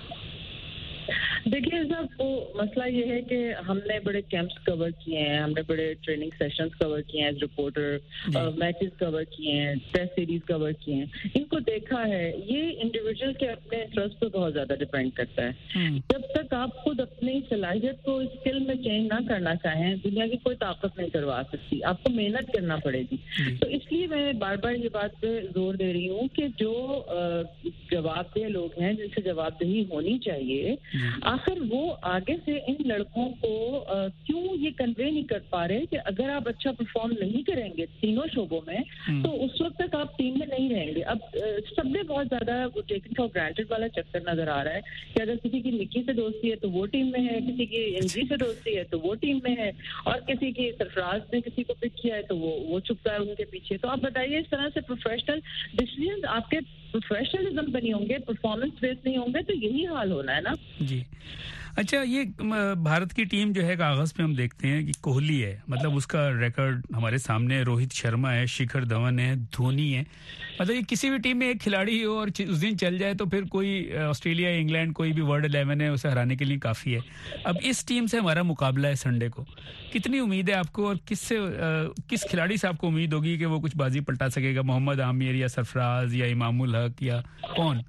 देखिए साहब, वो मसला ये है कि हमने बड़े कैंप्स कवर किए हैं, हमने बड़े ट्रेनिंग सेशंस कवर किए हैं एज रिपोर्टर, मैचेस कवर किए हैं, टेस्ट सीरीज कवर किए हैं, इनको देखा है। ये इंडिविजुअल के अपने इंटरेस्ट पे बहुत ज्यादा डिपेंड करता है। जब तक आप खुद अपनी सलाहियत को स्किल में चेंज ना करना चाहें, दुनिया की कोई ताकत नहीं करवा सकती, आपको मेहनत करना पड़ेगी। तो इसलिए मैं बार बार ये बात पे जोर दे रही हूँ कि जो जवाबदेह लोग हैं, जिनसे जवाबदेही होनी चाहिए, आखिर वो आगे से इन लड़कों को क्यों ये कन्वे नहीं कर पा रहे कि अगर आप अच्छा परफॉर्म नहीं करेंगे तीनों शोबों में तो उस वक्त तक आप टीम में नहीं रहेंगे। अब सबने बहुत ज्यादा टेकन फॉर ग्रांटेड वाला चक्कर नजर आ रहा है कि अगर किसी की निक्की से दोस्ती है तो वो टीम में है, किसी की एनजी से दोस्ती है तो वो टीम में है, और किसी की सरफराज ने किसी को पिक किया है तो वो चुपता है उनके पीछे। तो आप बताइए, इस तरह से प्रोफेशनल डिसीजन आपके प्रोफेशनलिज्म पे नहीं होंगे, परफॉर्मेंस बेस नहीं होंगे, तो यही हाल होना है ना जी। अच्छा, ये भारत की टीम जो है कागज पे हम देखते हैं कि कोहली है, मतलब उसका रिकॉर्ड हमारे सामने, रोहित शर्मा है, शिखर धवन है, धोनी है, मतलब ये किसी भी टीम में एक खिलाड़ी हो और उस दिन चल जाए तो फिर कोई ऑस्ट्रेलिया, इंग्लैंड, कोई भी वर्ल्ड 11 है उसे हराने के लिए काफ़ी है। अब इस टीम से हमारा मुकाबला है संडे को, कितनी उम्मीद है आपको और किस खिलाड़ी से आपको उम्मीद होगी कि वो कुछ बाजी पलटा सकेगा? मोहम्मद आमिर या सरफराज या इमामुल हक या कौन?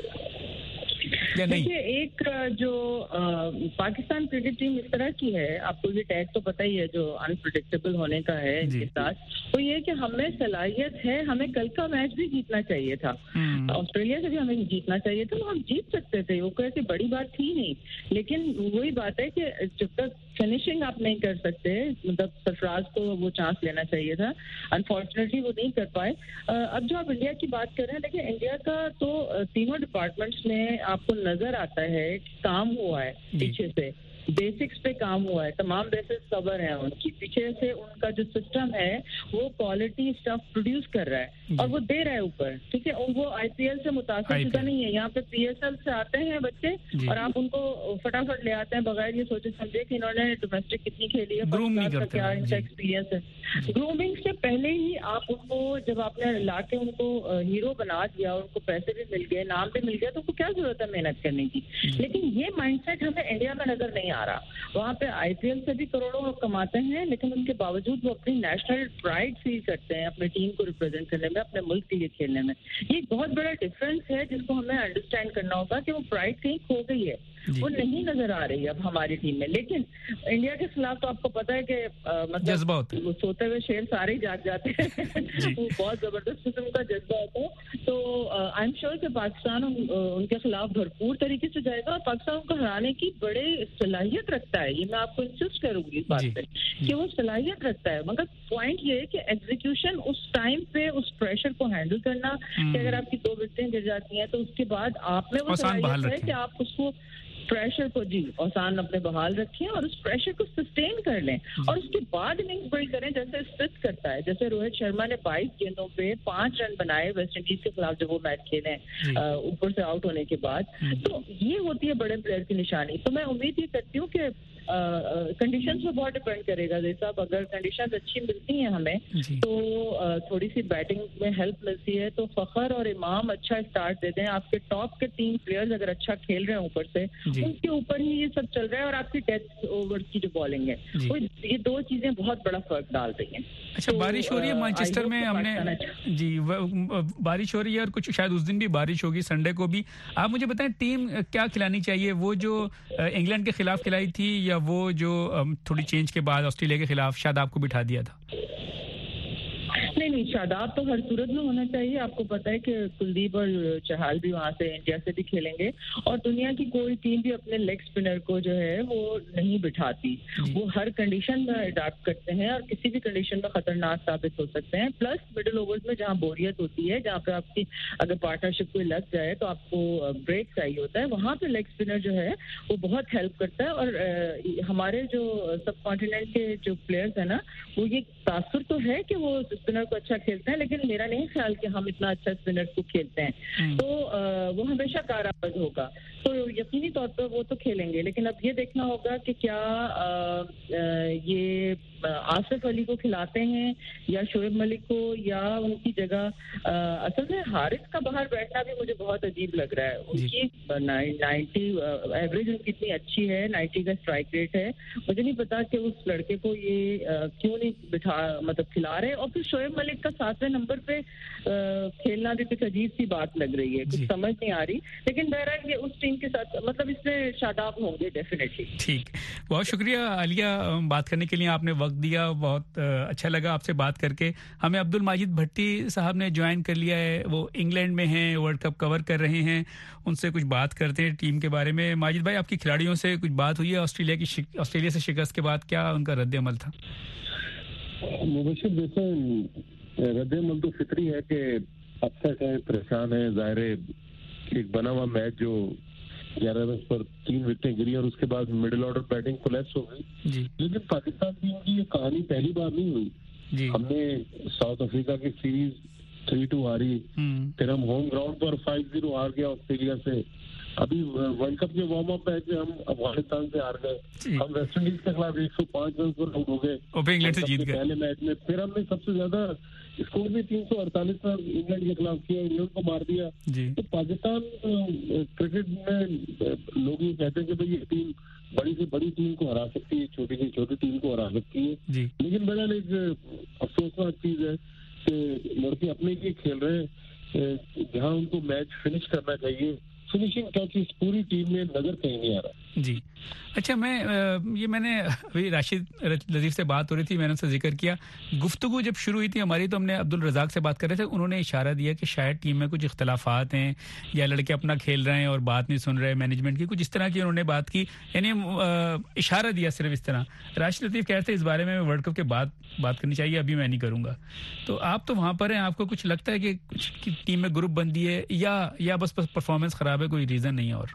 देखिए, एक जो पाकिस्तान क्रिकेट टीम इस तरह की है, आपको ये टैग तो पता ही है जो अनप्रेडिक्टेबल होने का है इनके साथ, तो ये कि हमें सलाहियत है, हमें कल का मैच भी जीतना चाहिए था, ऑस्ट्रेलिया से भी हमें जीतना चाहिए था, हम जीत सकते थे, वो कोई ऐसी बड़ी बात थी नहीं। लेकिन वही बात है कि जब तक फिनिशिंग आप नहीं कर सकते, मतलब सरफराज को वो चांस लेना चाहिए था, अनफॉर्चुनेटली वो नहीं कर पाए। अब जो आप इंडिया की बात कर रहे हैं, देखिए इंडिया का तो तीनों डिपार्टमेंट्स में आपको नजर आता है कि काम हुआ है, पीछे से बेसिक्स पे काम हुआ है, तमाम बेसिस कवर है उनकी, पीछे से उनका जो सिस्टम है वो क्वालिटी स्टफ प्रोड्यूस कर रहा है और वो दे रहा है ऊपर, ठीक है। वो आईपीएल से मुतासिर शुदा नहीं है, यहाँ पे पीएसएल से आते हैं बच्चे और आप उनको फटाफट ले आते हैं बगैर ये सोचे समझे कि इन्होंने डोमेस्टिक कितनी खेली है, क्या इनका एक्सपीरियंस है। ग्रूमिंग से पहले ही आप उनको, जब आपने लाके उनको हीरो बना दिया, उनको पैसे भी मिल गए, नाम भी मिल गया, तो उनको क्या जरूरत है मेहनत करने की। लेकिन ये माइंडसेट हमें इंडिया में नजर नहीं आ रहा। वहाँ पे आईपीएल से भी करोड़ों कमाते हैं, लेकिन उनके बावजूद वो अपनी नेशनल प्राइड फील करते हैं अपनी टीम को रिप्रेजेंट करने में, अपने मुल्क के लिए खेलने में। ये बहुत बड़ा डिफरेंस है जिसको हमें अंडरस्टैंड करना होगा कि वो प्राइड कहीं खो गई है, वो नहीं नजर आ रही है अब हमारी टीम में। लेकिन इंडिया के खिलाफ तो आपको पता है कि मतलब सोते हुए शेर सारे ही जाग जाते हैं वो बहुत जबरदस्त किस्म का जज्बा होता है। तो आई एम श्योर कि पाकिस्तान उनके खिलाफ भरपूर तरीके से जाएगा और पाकिस्तान उनको हराने की बड़े सलाहियत रखता है। ये मैं आपको इंसिस्ट करूंगी इस बात पे कि वो सलाहियत रखता है, मगर पॉइंट ये है कि एग्जीक्यूशन उस टाइम पे उस प्रेशर को हैंडल करना, कि अगर आपकी 2 विकेटें गिर जाती हैं तो उसके बाद आप में वो सलाहियत है कि आप उसको प्रेशर को आसान अपने बहाल रखें और उस प्रेशर को सस्टेन कर लें और उसके बाद इनिंग्स बड़ी करें, जैसे स्मिथ करता है। जैसे रोहित शर्मा ने 22 गेंदों पे 5 रन बनाए वेस्ट इंडीज के खिलाफ जब वो मैच खेले ऊपर से आउट होने के बाद। तो ये होती है बड़े प्लेयर की निशानी। तो मैं उम्मीद ये करती हूँ कि कंडीशंस पे बहुत डिपेंड करेगा जैसा, अगर कंडीशंस अच्छी मिलती हैं हमें तो थोड़ी सी बैटिंग में हेल्प मिलती है तो फखर और इमाम अच्छा स्टार्ट दे दें, आपके टॉप के 3 प्लेयर्स अगर अच्छा खेल रहे हैं ऊपर से, उनके ऊपर ही ये सब चल रहा है और आपकी डेथ ओवर की जो बॉलिंग है वो, ये 2 चीजें बहुत बड़ा फर्क डाल रही हैं। अच्छा, बारिश हो रही है मैनचेस्टर में, हमने जी बारिश हो रही है और कुछ शायद उस दिन भी बारिश होगी, संडे को भी। आप मुझे बताएं टीम क्या खिलानी चाहिए, वो जो इंग्लैंड के खिलाफ खिलाई थी या वो जो थोड़ी चेंज के बाद ऑस्ट्रेलिया के खिलाफ शायद आपको बिठा दिया था? नहीं, शादाब तो हर सूरत में होना चाहिए। आपको पता है कि कुलदीप और चहल भी वहाँ से इंडिया से भी खेलेंगे और दुनिया की कोई टीम भी अपने लेग स्पिनर को जो है वो नहीं बिठाती, वो हर कंडीशन में अडाप्ट करते हैं और किसी भी कंडीशन में खतरनाक साबित हो सकते हैं। प्लस मिडिल ओवर्स में जहाँ बोरियत होती है, जहाँ पे आपकी अगर पार्टनरशिप कोई लग जाए तो आपको ब्रेक चाहिए होता है, वहाँ पे लेग स्पिनर जो है वो बहुत हेल्प करता है। और हमारे जो सब कॉन्टिनेंट के जो प्लेयर्स है ना, वो ये तासुर तो है कि वो स्पिनर को अच्छा खेलते हैं, लेकिन मेरा नहीं ख्याल कि हम इतना अच्छा स्पिनर को खेलते हैं, तो वो हमेशा कारआमद होगा। तो यकीनी तौर पर वो तो खेलेंगे, लेकिन अब ये देखना होगा कि क्या ये आसिफ अली को खिलाते हैं या शोएब मलिक को या उनकी जगह असल में हारिस का बाहर बैठना भी मुझे बहुत अजीब लग रहा है। उनकी 90 एवरेज उनकी इतनी अच्छी है, 90 का स्ट्राइक रेट है, मुझे नहीं पता कि उस लड़के को ये क्यों नहीं बिठा मतलब खिला रहे। और फिर शोएब मलिक का 7वें नंबर पे खेलना भी कुछ अजीब सी बात लग रही है, कुछ समझ नहीं आ रही। लेकिन बहरहाल ये उस टीम के साथ मतलब इसमें शादाब होंगे डेफिनेटली। ठीक, बहुत शुक्रिया आलिया बात करने के लिए, आपने वक्त दिया, बहुत अच्छा लगा आपसे बात करके। हमें अब्दुल माजिद भट्टी साहब ने ज्वाइन कर लिया है, वो इंग्लैंड में हैं, वर्ल्ड कप कवर कर रहे हैं, उनसे कुछ बात करते हैं टीम के बारे में। माजिद भाई, आपकी खिलाड़ियों से कुछ बात हुई है ऑस्ट्रेलिया से शिकस्त के बाद, क्या उनका रद्द-ए-अमल था? मुबशिर, देखो रद्द-ए-अमल तो फितरी है कि अपसेट है, परेशान है। जाहिर है एक बना हुआ मैच जो 11 रन पर 3 विकेटें गिरी और उसके बाद मिडिल ऑर्डर बैटिंग कोलैप्स हो गई। लेकिन पाकिस्तान टीम की ये कहानी पहली बार नहीं हुई। हमने साउथ अफ्रीका की सीरीज 3-2 हारी, फिर हम होम ग्राउंड पर 5-0 हार गया ऑस्ट्रेलिया से। अभी वर्ल्ड कप के वार्म अप मैच में हम अफगानिस्तान से हार गए, हम वेस्ट इंडीज के खिलाफ 105 रन पर आउट हो गए और इंग्लैंड से जीत गए पहले मैच में। फिर हमने सबसे ज्यादा स्कोर भी 348 रन इंग्लैंड के खिलाफ किया, इंग्लैंड को मार दिया। तो पाकिस्तान क्रिकेट में लोग ये कहते हैं कि भाई ये टीम बड़ी से बड़ी टीम को हरा सकती है, छोटी से छोटी टीम को हरा सकती है। लेकिन बड़ा एक अफसोसनाक चीज है कि लड़के अपने लिए खेल रहे हैं, जहां उनको मैच फिनिश करना चाहिए, फिनिशिंग टचेस पूरी टीम में नजर कहीं नहीं आ रहा। जी, अच्छा, मैंने अभी राशिद लतीफ़ से बात हो रही थी, मैंने उनसे जिक्र किया, गुफ्तगू जब शुरू हुई थी हमारी तो हमने अब्दुल रज़ाक से बात कर रहे थे, उन्होंने इशारा दिया कि शायद टीम में कुछ इख्तलाफात हैं या लड़के अपना खेल रहे हैं और बात नहीं सुन रहे मैनेजमेंट की, कुछ इस तरह की उन्होंने बात की, यानी इशारा दिया सिर्फ इस तरह। राशिद लतीफ़ कहते हैं इस बारे में वर्ल्ड कप के बाद बात करनी चाहिए, अभी मैं नहीं करूँगा। तो आप तो वहाँ पर हैं, आपको कुछ लगता है कि कुछ टीम में ग्रुप बंदी है या बस परफॉर्मेंस खराब है, कोई रीज़न नहीं है? और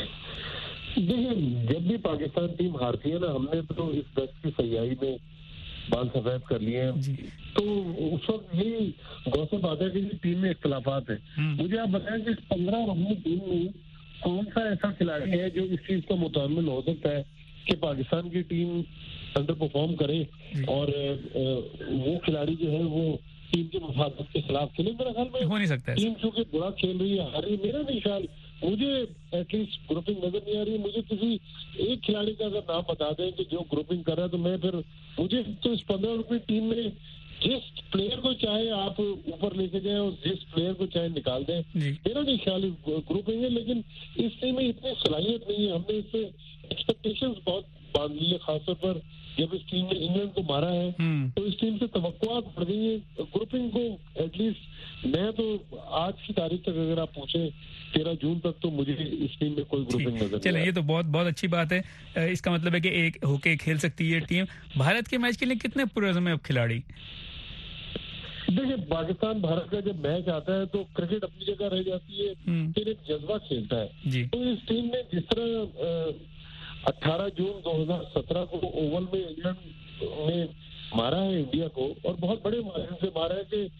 देखिए, जब भी पाकिस्तान टीम हारती है ना, हमने तो इस दस्त की सयाही में बाल सफेद कर लिए हैं, तो उस वक्त यही गौसफ आता है कि टीम में इख्तलाफात है। मुझे आप बताएं कि 15 रकमी टीम में कौन सा ऐसा खिलाड़ी है जो इस चीज का मुतामिल हो सकता है कि पाकिस्तान की टीम अंडर परफॉर्म करे और वो खिलाड़ी जो है वो टीम के मफादत के खिलाफ खेले? मेरा ख्याल में हो नहीं सकता है। टीम चूंकि बुरा खेल रही है, हारी, मेरा नहीं ख्याल, मुझे एटलीस्ट ग्रुपिंग नजर नहीं आ रही है। मुझे किसी एक खिलाड़ी का अगर नाम बता दें कि जो ग्रुपिंग कर रहा है, तो मैं फिर मुझे तो इस 15 रुपये टीम में जिस प्लेयर को चाहे आप ऊपर लेके जाए और जिस प्लेयर को चाहे निकाल दें, मेरा नहीं ख्याल ग्रुपिंग है। लेकिन इस टीम में इतनी सलाहियत नहीं है, हमने इससे एक्सपेक्टेशंस बहुत बांध ली है, खासतौर पर जब इस टीम ने इंग्लैंड को मारा है तो इस टीम से तवक्कुआत बढ़ गई है। ग्रुपिंग को एटलीस्ट मैं तो आज की तारीख तक अगर आप पूछे 13 जून तक, तो मुझे इस टीम में कोई ग्रुपिंग नजर नहीं। चलिए, ये तो बहुत बहुत अच्छी बात है। इसका मतलब है कि एक होके खेल सकती है टीम। भारत के मैच के लिए कितने पुरज़म है अब खिलाड़ी? देखिए, पाकिस्तान भारत का जब मैच आता है तो क्रिकेट अपनी जगह रह जाती है, फिर एक जज्बा खेलता है। तो इस टीम ने जिस तरह 18 जून 2017 को ओवल में इंग्लैंड ने मारा है इंडिया को, और बहुत बड़े मार्जिन से मारा है कि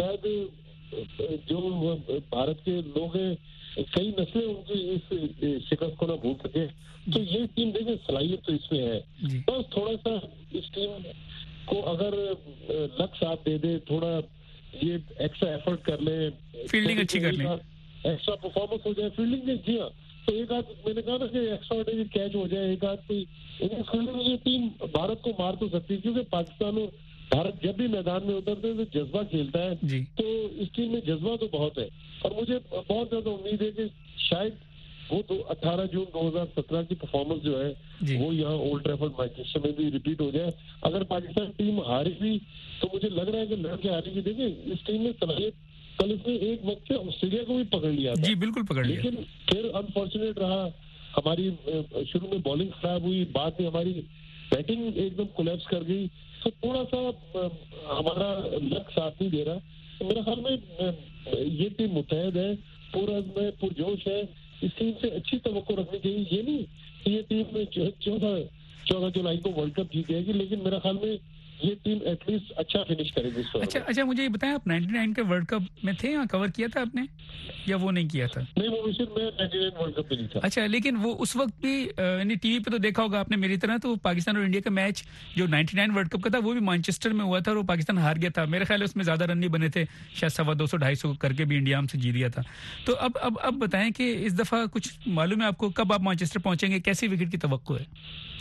शायद जो भारत के लोग हैं, कई नस्लें उनकी इस शिकस्त को ना भूल सके। तो ये टीम देखें, सलाहियत तो इसमें है, बस थोड़ा सा इस टीम को अगर लक साथ दे दे, थोड़ा ये एक्स्ट्रा एफर्ट कर ले, फील्डिंग अच्छी कर ले, एक्स्ट्रा परफॉर्मेंस हो जाए फील्डिंग में। जी हाँ, तो एक आध मैंने कहा ना कि एक्स्ट्राऑर्डिनरी कैच हो जाए, एक आध कोई फील्डिंग, ये टीम भारत को मार तो सकती है। क्योंकि पाकिस्तान और भारत जब भी मैदान में उतरते हैं तो जज्बा खेलता है, तो इस टीम में जज्बा तो बहुत है। और मुझे बहुत ज्यादा उम्मीद है कि शायद वो तो 18 जून 2017 की परफॉर्मेंस जो है वो यहाँ ओल्ड ट्रैफर्ड मैनचेस्टर में भी रिपीट हो जाए। अगर पाकिस्तान टीम हारी भी तो मुझे लग रहा है कि लड़के हारेगी। देखिए, इस टीम में सलाहियत, कल इसने एक वक्त से ऑस्ट्रेलिया को भी पकड़ लिया था। जी बिल्कुल पकड़ लिया, लेकिन फिर अनफॉर्चुनेट रहा, हमारी शुरू में बॉलिंग खराब हुई, बाद में हमारी बैटिंग एकदम कोलैप्स कर गई, तो थोड़ा सा हमारा लक साथ नहीं दे रहा। तो मेरे ख्याल में ये टीम मुतहद है, पूरा में पुरजोश है, इस टीम से अच्छी तवक्को रखनी चाहिए। ये नहीं कि ये टीम 14 जुलाई को वर्ल्ड कप जीत जाएगी, लेकिन मेरे ख्याल में ये टीम एटलीस्ट अच्छा फिनिश करेगी। अच्छा, मुझे ये बताएं, आप 99 के वर्ल्ड कप में थे या कवर किया था आपने, या वो नहीं किया था? नहीं, वो मैं 99 वर्ल्ड कप में नहीं था। अच्छा, लेकिन वो उस वक्त भी यानी टीवी पे तो देखा होगा आपने मेरी तरह, तो पाकिस्तान और इंडिया का मैच जो 99 वर्ल्ड कप का था वो भी मैनचेस्टर में हुआ था और वो पाकिस्तान हार गया था। मेरे ख्याल है उसमें ज्यादा रन नहीं बने थे, शायद 250-250 करके भी इंडिया हमसे जीत गया था। तो अब बताएं कि इस दफा कुछ मालूम है आपको, कब आप मैनचेस्टर पहुंचेंगे, कैसी विकेट की तवक्को है?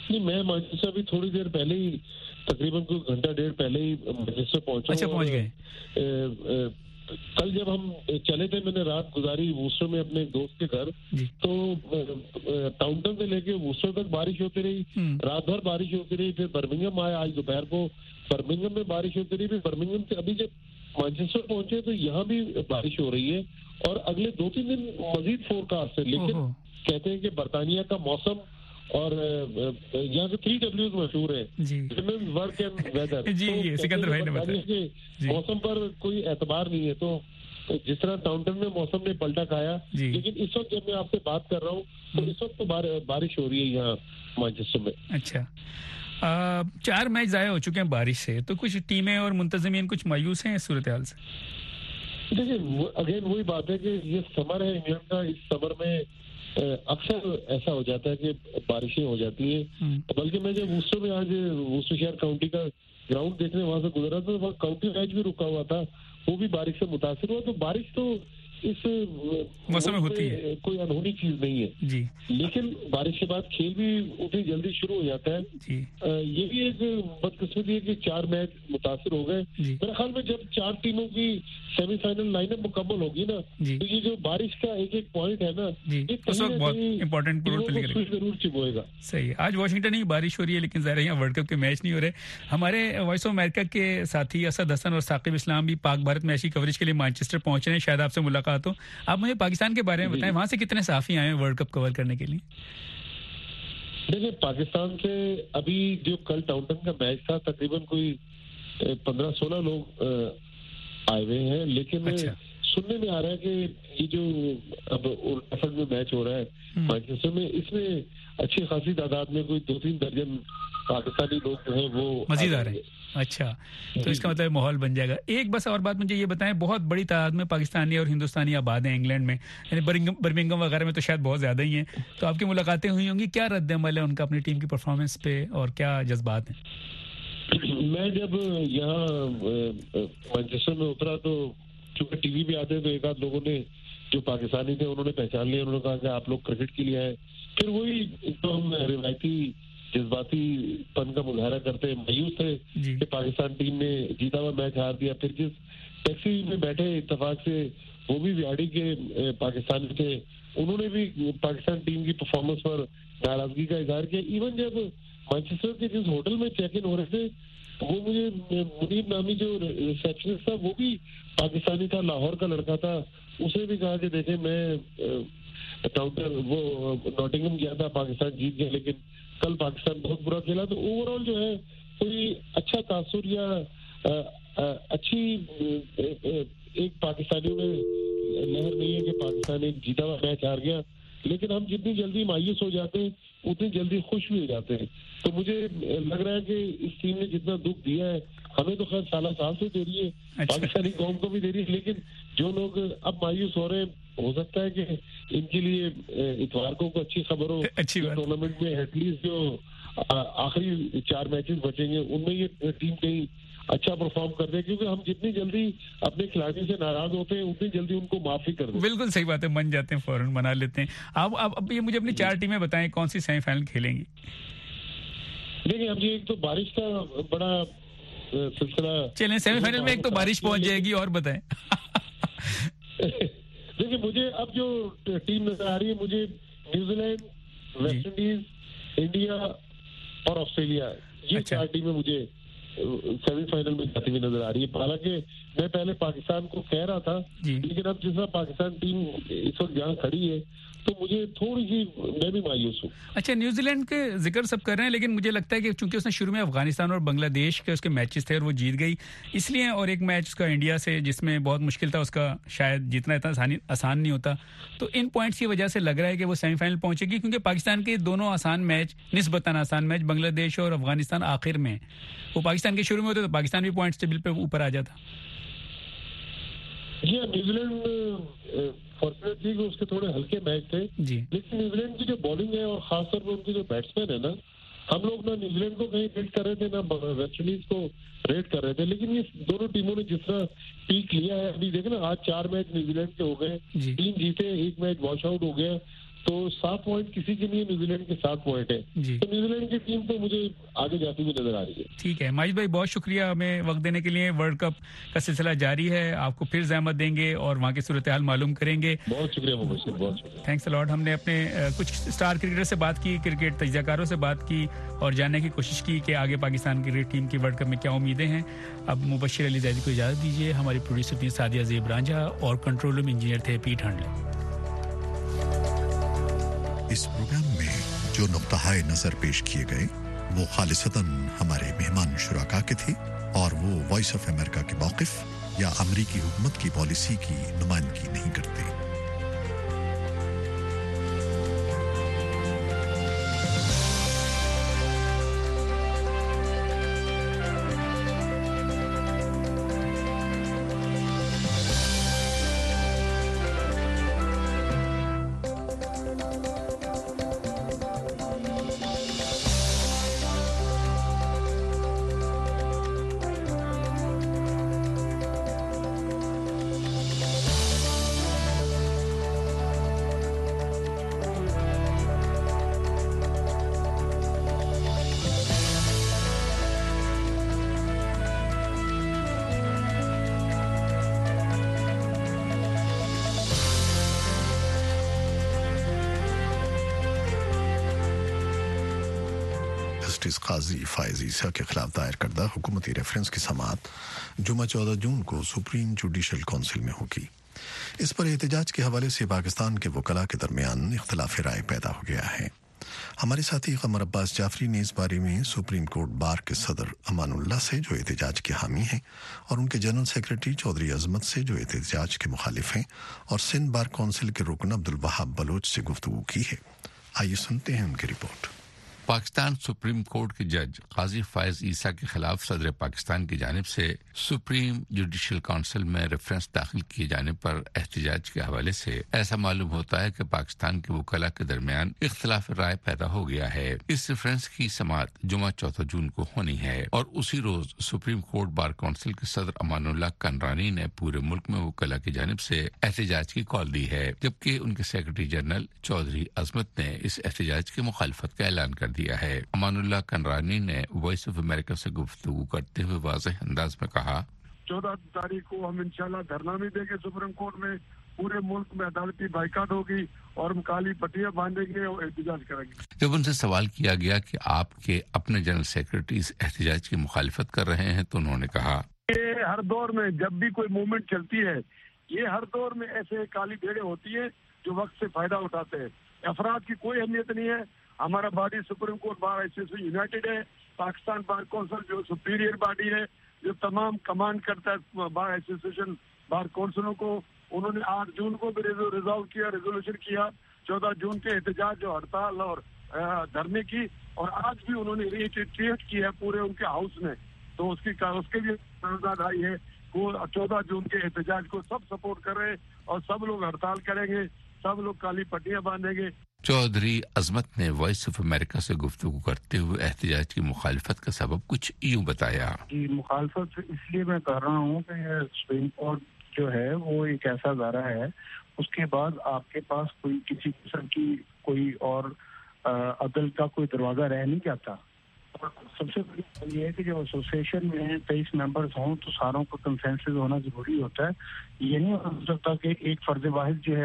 नहीं, मैं मैनचेस्टर अभी थोड़ी देर पहले ही, तकरीबन कुछ घंटा डेढ़ पहले ही मैनचेस्टर पहुंचा। अच्छा, पहुंच गए। कल जब हम चले थे, मैंने रात गुजारी वूस्टर में अपने दोस्त के घर, तो टाउनटन से लेके वूस्टर तक बारिश होती रही, रात भर बारिश होती रही। फिर बर्मिंघम आया, आज दोपहर को बर्मिंघम में बारिश होती रही। फिर बर्मिंघम से अभी जब मैनचेस्टर पहुंचे तो यहाँ भी बारिश हो रही है और अगले 2-3 दिन मजीद फोरकास्ट है। लेकिन कहते हैं कि बरतानिया का मौसम और यहाँ के 3 Ws मशहूर है, वर्क एंड वेदर। जी, सिकंदर भाई ने बताया, मौसम पर कोई एतबार नहीं है। तो जिस तरह टाउनटन में मौसम ने पलटा खाया, लेकिन इस वक्त जब मैं आपसे बात कर रहा हूँ तो इस वक्त तो बारिश हो रही है यहाँ मैनचेस्टर में। अच्छा, 4 मैच ज़ाया हो चुके हैं बारिश से, तो कुछ टीमें और मुंतज़मीन कुछ मायूस हैं इस सूरत हाल से? देखिए, अगेन वही बात है कि ये समर है इंग्लैंड का, इस समर में अक्सर ऐसा हो जाता है कि बारिशें हो जाती हैं। बल्कि मैं जब वूस्टर में आज वूस्टरशायर काउंटी का ग्राउंड देखने वहां से गुजरा तो वहाँ काउंटी मैच भी रुका हुआ था, वो भी बारिश से मुतासिर हुआ। तो बारिश तो इस मौसम में होती है, कोई अनहोनी चीज नहीं है जी। लेकिन बारिश के बाद खेल भी उतनी जल्दी शुरू हो जाता है जी। ये भी एक बदकिस्मती है कि 4 मैच मुतासिर हो गए। मेरे ख्याल में जब 4 टीमों की सेमीफाइनल लाइनअप मुकम्मल होगी ना, तो ये जो बारिश का एक पॉइंट है ना, उस वक्त बहुत इंपॉर्टेंट रोल प्ले करेगा, जरूर चुभेगा। सही। आज वाशिंगटन में बारिश हो रही है, लेकिन ज़ाहिर है यहाँ वर्ल्ड कप के मैच नहीं हो रहे। हमारे वॉइस ऑफ अमेरिका के साथी असद हसन और साकिब इस्लाम भी पाक भारत मैच की कवरेज के लिए मैनचेस्टर पहुंच रहे हैं, शायद आपसे मुलाकात हो। आप मुझे पाकिस्तान के बारे में बताएं, वहां से कितने साफी आए हैं वर्ल्ड कप कवर करने के लिए? देखिए, पाकिस्तान से अभी जो कल टाउनटन का मैच था, तकरीबन कोई 15-16 लोग आए हुए हैं। लेकिन सुनने में आ रहा है कि ये जो अब ओल्ड ट्रैफर्ड में मैच हो रहा है मैनचेस्टर में, इसमें अच्छी खासी तादाद में कोई 2-3 दर्जन पाकिस्तानी लोग जो है वो मजीद आ रहे हैं। अच्छा, तो इसका मतलब माहौल बन जाएगा। एक बस और बात मुझे ये बताएं, बहुत बड़ी तादाद में पाकिस्तानी और हिंदुस्तानी आबाद हैं इंग्लैंड में, यानी बर्मिंघम वगैरह में तो शायद बहुत ज्यादा ही हैं। तो आपकी मुलाकातें हुई होंगी, क्या रद्द अमल है उनका अपनी टीम की परफॉर्मेंस पे और क्या जज्बात हैं? मैं जब यहाँ मैनचेस्टर में उतरा तो चूंकि टीवी भी आते हैं तो एक आध लोगों ने जो पाकिस्तानी थे उन्होंने पहचान लिया, उन्होंने कहा कि आप लोग क्रिकेट के लिए आए। फिर वही तो हम रिवायती जज्बाती पन का मुजाहरा करते हैं, मायूस थे कि पाकिस्तान टीम ने जीता हुआ मैच हार दिया। फिर जिस टैक्सी में बैठे इत्तेफाक से वो भी विहाड़ी के पाकिस्तानी थे, उन्होंने भी पाकिस्तान टीम की परफॉर्मेंस पर नाराजगी का इजहार किया। इवन जब मैनचेस्टर के जिस होटल में चेक इन हो रहे थे, वो मुझे मुनीब नामी जो रिसेप्शनिस्ट था वो भी पाकिस्तानी था, लाहौर का लड़का था। उसने भी कहा कि देखें, मैं काउंटर वो नॉटिंघम गया था, पाकिस्तान जीत गया, लेकिन कल पाकिस्तान बहुत बुरा खेला। तो ओवरऑल जो है कोई अच्छा तासुर या अच्छी एक पाकिस्तानियों में लहर नहीं है कि पाकिस्तान एक जीता हुआ मैच हार गया। लेकिन हम जितनी जल्दी मायूस हो जाते हैं उतनी जल्दी खुश भी हो जाते हैं। तो मुझे लग रहा है कि इस टीम ने जितना दुख दिया है, हमें तो खैर साल से दे रही है, पाकिस्तानी कौम को भी दे रही है, लेकिन जो लोग अब मायूस हो रहे हैं, हो सकता है कि इनके लिए इतवार को अच्छी खबर हो। टूर्नामेंट में एटलीस्ट जो आखिरी 4 मैचेस बचेंगे उनमें ये टीम कहीं अच्छा परफॉर्म कर दे, क्योंकि हम जितनी जल्दी अपने खिलाड़ियों से नाराज होते हैं उतनी जल्दी उनको माफी कर दें। बिल्कुल सही बात है, मन जाते हैं फौरन मना लेते हैं। आप अब ये मुझे अपनी 4 टीमें बताएं, कौन सी सेमीफाइनल खेलेंगी? देखिए, अब ये एक तो बारिश का बड़ा सिलसिला। चलें, सेमीफाइनल में एक तो बारिश पहुंच जाएगी, और बताएं। देखिए, मुझे अब जो टीम नजर आ रही है, मुझे न्यूजीलैंड, वेस्ट इंडीज, इंडिया और ऑस्ट्रेलिया, ये 4 टीमें मुझे सेमीफाइनल में जाती हुई नजर आ रही है। हालांकि मैं पहले पाकिस्तान को कह रहा था, लेकिन अब जिस तरह पाकिस्तान टीम इस वक्त जहाँ खड़ी है तो मुझे थोड़ी सी मैं भी मायूस हूँ। अच्छा, न्यूजीलैंड के जिक्र सब कर रहे हैं, लेकिन मुझे लगता है कि चूंकि उसने शुरू में अफगानिस्तान और बांग्लादेश के उसके मैचेस थे और वो जीत गई, इसलिए, और एक मैच उसका इंडिया से जिसमें बहुत मुश्किल था, उसका शायद जीतना इतना आसान नहीं होता, तो इन पॉइंट्स की वजह से लग रहा है कि वो सेमीफाइनल पहुंचेगी, क्योंकि पाकिस्तान के दोनों आसान मैच, निस्बतन आसान मैच, बांग्लादेश और अफगानिस्तान आखिर में, वो पाकिस्तान के शुरू में होते तो पाकिस्तान भी पॉइंट्स टेबल पे ऊपर आ जाता। जी, न्यूजीलैंड फॉर्चुनेटली उसके थोड़े हल्के मैच थे, लेकिन न्यूजीलैंड की जो बॉलिंग है और खासतौर पर उनके जो बैट्समैन है ना, हम लोग ना न्यूजीलैंड को कहीं रेट कर रहे थे ना वेस्ट इंडीज को रेट कर रहे थे, लेकिन ये दोनों टीमों ने जिस तरह पीक लिया है, अभी देखे ना, आज 4 मैच न्यूजीलैंड के हो गए, 3 जीते, 1 मैच वॉश आउट हो गया। तो 7 पॉइंट किसी के लिए, न्यूजीलैंड के 7 पॉइंट है, तो न्यूजीलैंड की टीम तो मुझे आगे जाती हुई नजर आ रही है। ठीक है माजिद भाई, बहुत शुक्रिया हमें वक्त देने के लिए। वर्ल्ड कप का सिलसिला जारी है, आपको फिर ज़हमत देंगे और वहाँ की सूरत हाल मालूम करेंगे। बहुत शुक्रिया मुबश्शिर, बहुत शुक्रिया, थैंक्स अ लॉट। हमने अपने कुछ स्टार क्रिकेटर से बात की, क्रिकेट तजज़ियाकारों से बात की और जानने की कोशिश की कि आगे पाकिस्तान क्रिकेट टीम की वर्ल्ड कप में क्या उम्मीदें हैं। अब मुबश्शिर अली ज़ैदी को इजाज़त दीजिए। हमारी प्रोड्यूसर थी सादिया ज़ेब रांझा और कंट्रोल रूम इंजीनियर थे पीट हंडले। इस प्रोग्राम में जो नुक्ता-ए नजर पेश किए गए वो खालिसतन हमारे मेहमान शुराका के थे और वो वॉइस ऑफ अमेरिका के मौक़िफ़ या अमरीकी हुकूमत की पॉलिसी की नुमाइंदगी नहीं करते। काजी फायज ईसा के खिलाफ दायर करदा हुकूमती रेफरेंस की समाअत जुमा 14 जून को सुप्रीम जुडिशल काउंसिल में होगी। इस पर एहतजाज के हवाले से पाकिस्तान के वकला के दरमियान इख्तिलाफ राय पैदा हो गया है। हमारे साथी कमर अब्बास जाफरी ने इस बारे में सुप्रीम कोर्ट बार के सदर अमानुल्लाह से जो एहतजाज के हामी हैं और उनके जनरल सेक्रेटरी चौधरी अजमत से जो एहतजाज के मुखालिफ हैं और सिंध बार काउंसिल के रुकन अब्दुल वहाब बलोच से गुफ्तगू की है। आइए सुनते हैं उनकी रिपोर्ट। पाकिस्तान सुप्रीम कोर्ट के जज काजी फायज ईसा के खिलाफ सदर पाकिस्तान की जानिब से सुप्रीम जुडिशल काउंसिल में रेफरेंस दाखिल किए जाने पर एहतजाज के हवाले से ऐसा मालूम होता है कि पाकिस्तान के वकला के दरमियान इख्तिलाफ राय पैदा हो गया है। इस रेफरेंस की समाअत जुमा 14 जून को होनी है और उसी रोज सुप्रीम कोर्ट बार काउंसिल के सदर अमानुल्लाह कनरानी ने पूरे मुल्क में वकला की जानिब से एहतजाज की कॉल दी है, जबकि उनके सेक्रेटरी जनरल चौधरी अजमत ने इस एहतजाज की मुखालफत का ऐलान कर दिया है। अमानुल्लाह कनरानी ने वॉइस ऑफ अमेरिका से गुफ्तगू करते हुए वाज़ेह अंदाज में कहा, 14 तारीख को हम इंशाल्लाह धरना भी देंगे सुप्रीम कोर्ट में, पूरे मुल्क में अदालती बाइकाट होगी और हम काली पट्टियां बांधेंगे और एहतजाज करेंगे। जब उनसे सवाल किया गया कि आपके अपने जनरल सेक्रेटरी इस एहतजाज की मुखालिफत कर रहे हैं तो उन्होंने कहा, ये हर दौर में जब भी कोई मूवमेंट चलती है, ये हर दौर में ऐसे काली भेड़ें होती है जो वक्त से फायदा उठाते हैं। अफराद की कोई अहमियत नहीं है। हमारा body supreme court bar association united है, पाकिस्तान बार काउंसिल जो सुपीरियर बॉडी है जो तमाम कमांड करता है बार एसोसिएशन बार काउंसिलों को, उन्होंने 8 जून को भी रिजॉल्व किया, रेजोल्यूशन किया 14 जून के एहतजाज जो हड़ताल और धरने की, और आज भी उन्होंने रिट्रीट किया पूरे उनके हाउस में, तो उसके भी कागजात आई है वो 14 जून के एहतजाज को सब सपोर्ट कर रहे हैं और सब लोग हड़ताल करेंगे, सब लोग काली पट्टियां बांधेंगे। चौधरी अजमत ने वॉइस ऑफ अमेरिका से गुफ्तगू करते हुए एहतजाज की मुखालफत का सबब कुछ यूं बताया। मुखालफत इसलिए मैं कर रहा हूँ कि सुप्रीम कोर्ट जो है वो एक ऐसा अदारा है, उसके बाद आपके पास कोई किसी किस्म की कोई और अदल का कोई दरवाजा रह नहीं जाता। और सबसे बड़ी बात यह है कि जब एसोसिएशन में 23 मेंबर्स हों तो सारों को कंसेंसस होना जरूरी होता है। ये नहीं हो सकता कि एक फर्ज वाहिद जो है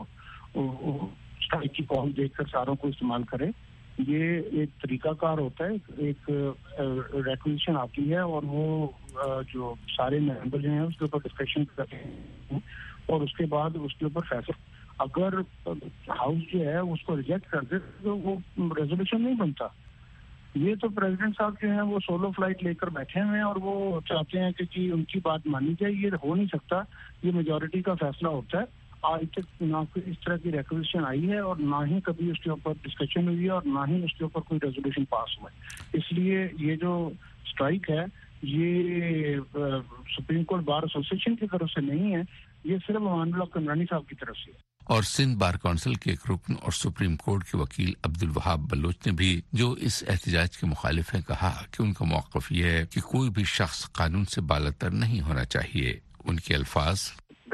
वो स्ट्राइक की कॉल देखकर सारों को इस्तेमाल करे। ये एक तरीकाकार होता है, एक रेक्विजिशन आती है और वो जो सारे मेंबर जो हैं उसके ऊपर डिस्कशन करते हैं और उसके बाद उसके ऊपर फैसला, अगर हाउस जो है उसको रिजेक्ट कर दे तो वो रेजोल्यूशन नहीं बनता। ये तो प्रेसिडेंट साहब जो हैं वो सोलो फ्लाइट लेकर बैठे हुए हैं और वो चाहते हैं कि उनकी बात मानी जाए। ये हो नहीं सकता, ये मेजॉरिटी का फैसला होता है। आज तक ना कोई इस तरह की रिक्वेजिशन आई है और ना ही कभी उसके ऊपर डिस्कशन हुई है और ना ही उसके ऊपर कोई रेजोल्यूशन पास हुआ है। इसलिए ये जो स्ट्राइक है ये सुप्रीम कोर्ट बार एसोसिएशन की तरफ से नहीं है, ये सिर्फ अमानुल्लाह कनरानी साहब की तरफ से है। और सिंध बार काउंसिल के एक रुकन और सुप्रीम कोर्ट के वकील अब्दुल वहाब बलोच ने भी, जो इस एहतजाज के मुखालिफ हैं, कहा कि उनका मौक़िफ़ ये है कि कोई भी शख्स कानून से बालातर नहीं होना चाहिए। उनके अल्फाज, देखिए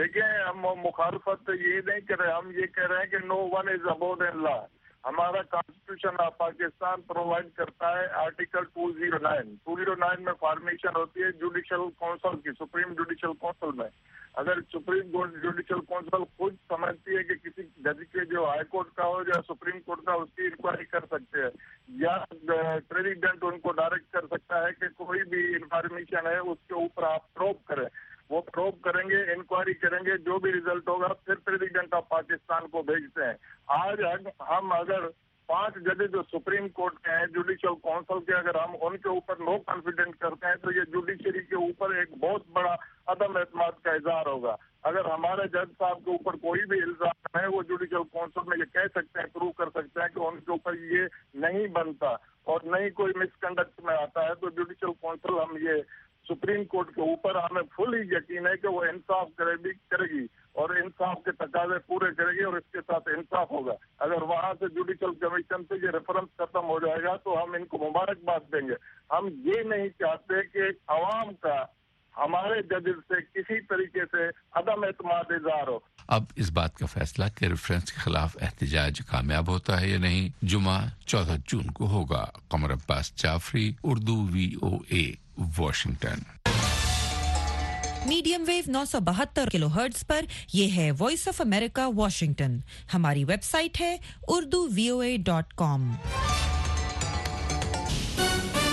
हम मुखालफत ये नहीं कर रहे, हम ये कह रहे हैं कि no one is above the law. हमारा कॉन्स्टिट्यूशन ऑफ पाकिस्तान प्रोवाइड करता है आर्टिकल 209 में फॉर्मेशन होती है जुडिशल काउंसिल की, सुप्रीम जुडिशल काउंसिल में। अगर सुप्रीम जुडिशल काउंसिल खुद समझती है कि किसी जज के जो हाई कोर्ट का हो या सुप्रीम कोर्ट का, उसकी इंक्वायरी कर सकते हैं, या प्रेसिडेंट उनको डायरेक्ट कर सकता है कि कोई भी इंफॉर्मेशन है उसके ऊपर आप प्रोब करें। वो प्रोब करेंगे, इंक्वायरी करेंगे, जो भी रिजल्ट होगा फिर प्रेसिडेंट ऑफ पाकिस्तान को भेजते हैं। आज हम अगर 5 जजेस जो सुप्रीम कोर्ट के हैं जुडिशल काउंसिल के, अगर हम उनके ऊपर नो कॉन्फिडेंस करते हैं तो ये जुडिशरी के ऊपर एक बहुत बड़ा अदम एतमाद का इजहार होगा। अगर हमारे जज साहब के ऊपर कोई भी इल्जाम है, वो जुडिशल काउंसिल में ये कह सकते हैं, प्रूव कर सकते हैं कि उनके ऊपर ये नहीं बनता और नहीं कोई मिसकंडक्ट में आता है, तो जुडिशल काउंसिल हम ये सुप्रीम कोर्ट के ऊपर हमें फुल ही यकीन है कि वो इंसाफ करेगी और इंसाफ के तकाजे पूरे करेगी और इसके साथ इंसाफ होगा। अगर वहां से जुडिशल कमीशन से ये रेफरेंस खत्म हो जाएगा तो हम इनको मुबारकबाद देंगे। हम ये नहीं चाहते कि अवाम का हमारे जजेस से किसी तरीके से अदम एतमाद इज़हार हो। अब इस बात का फैसला कि रेफरेंस के खिलाफ एहतजाज कामयाब होता है या नहीं, जुमा 14 जून को होगा। Qamar Abbas Jafri, Urdu VOA, Washington. Medium wave 972 kilohertz पर यह है वॉइस ऑफ अमेरिका वॉशिंगटन। हमारी वेबसाइट है urduvoa.com।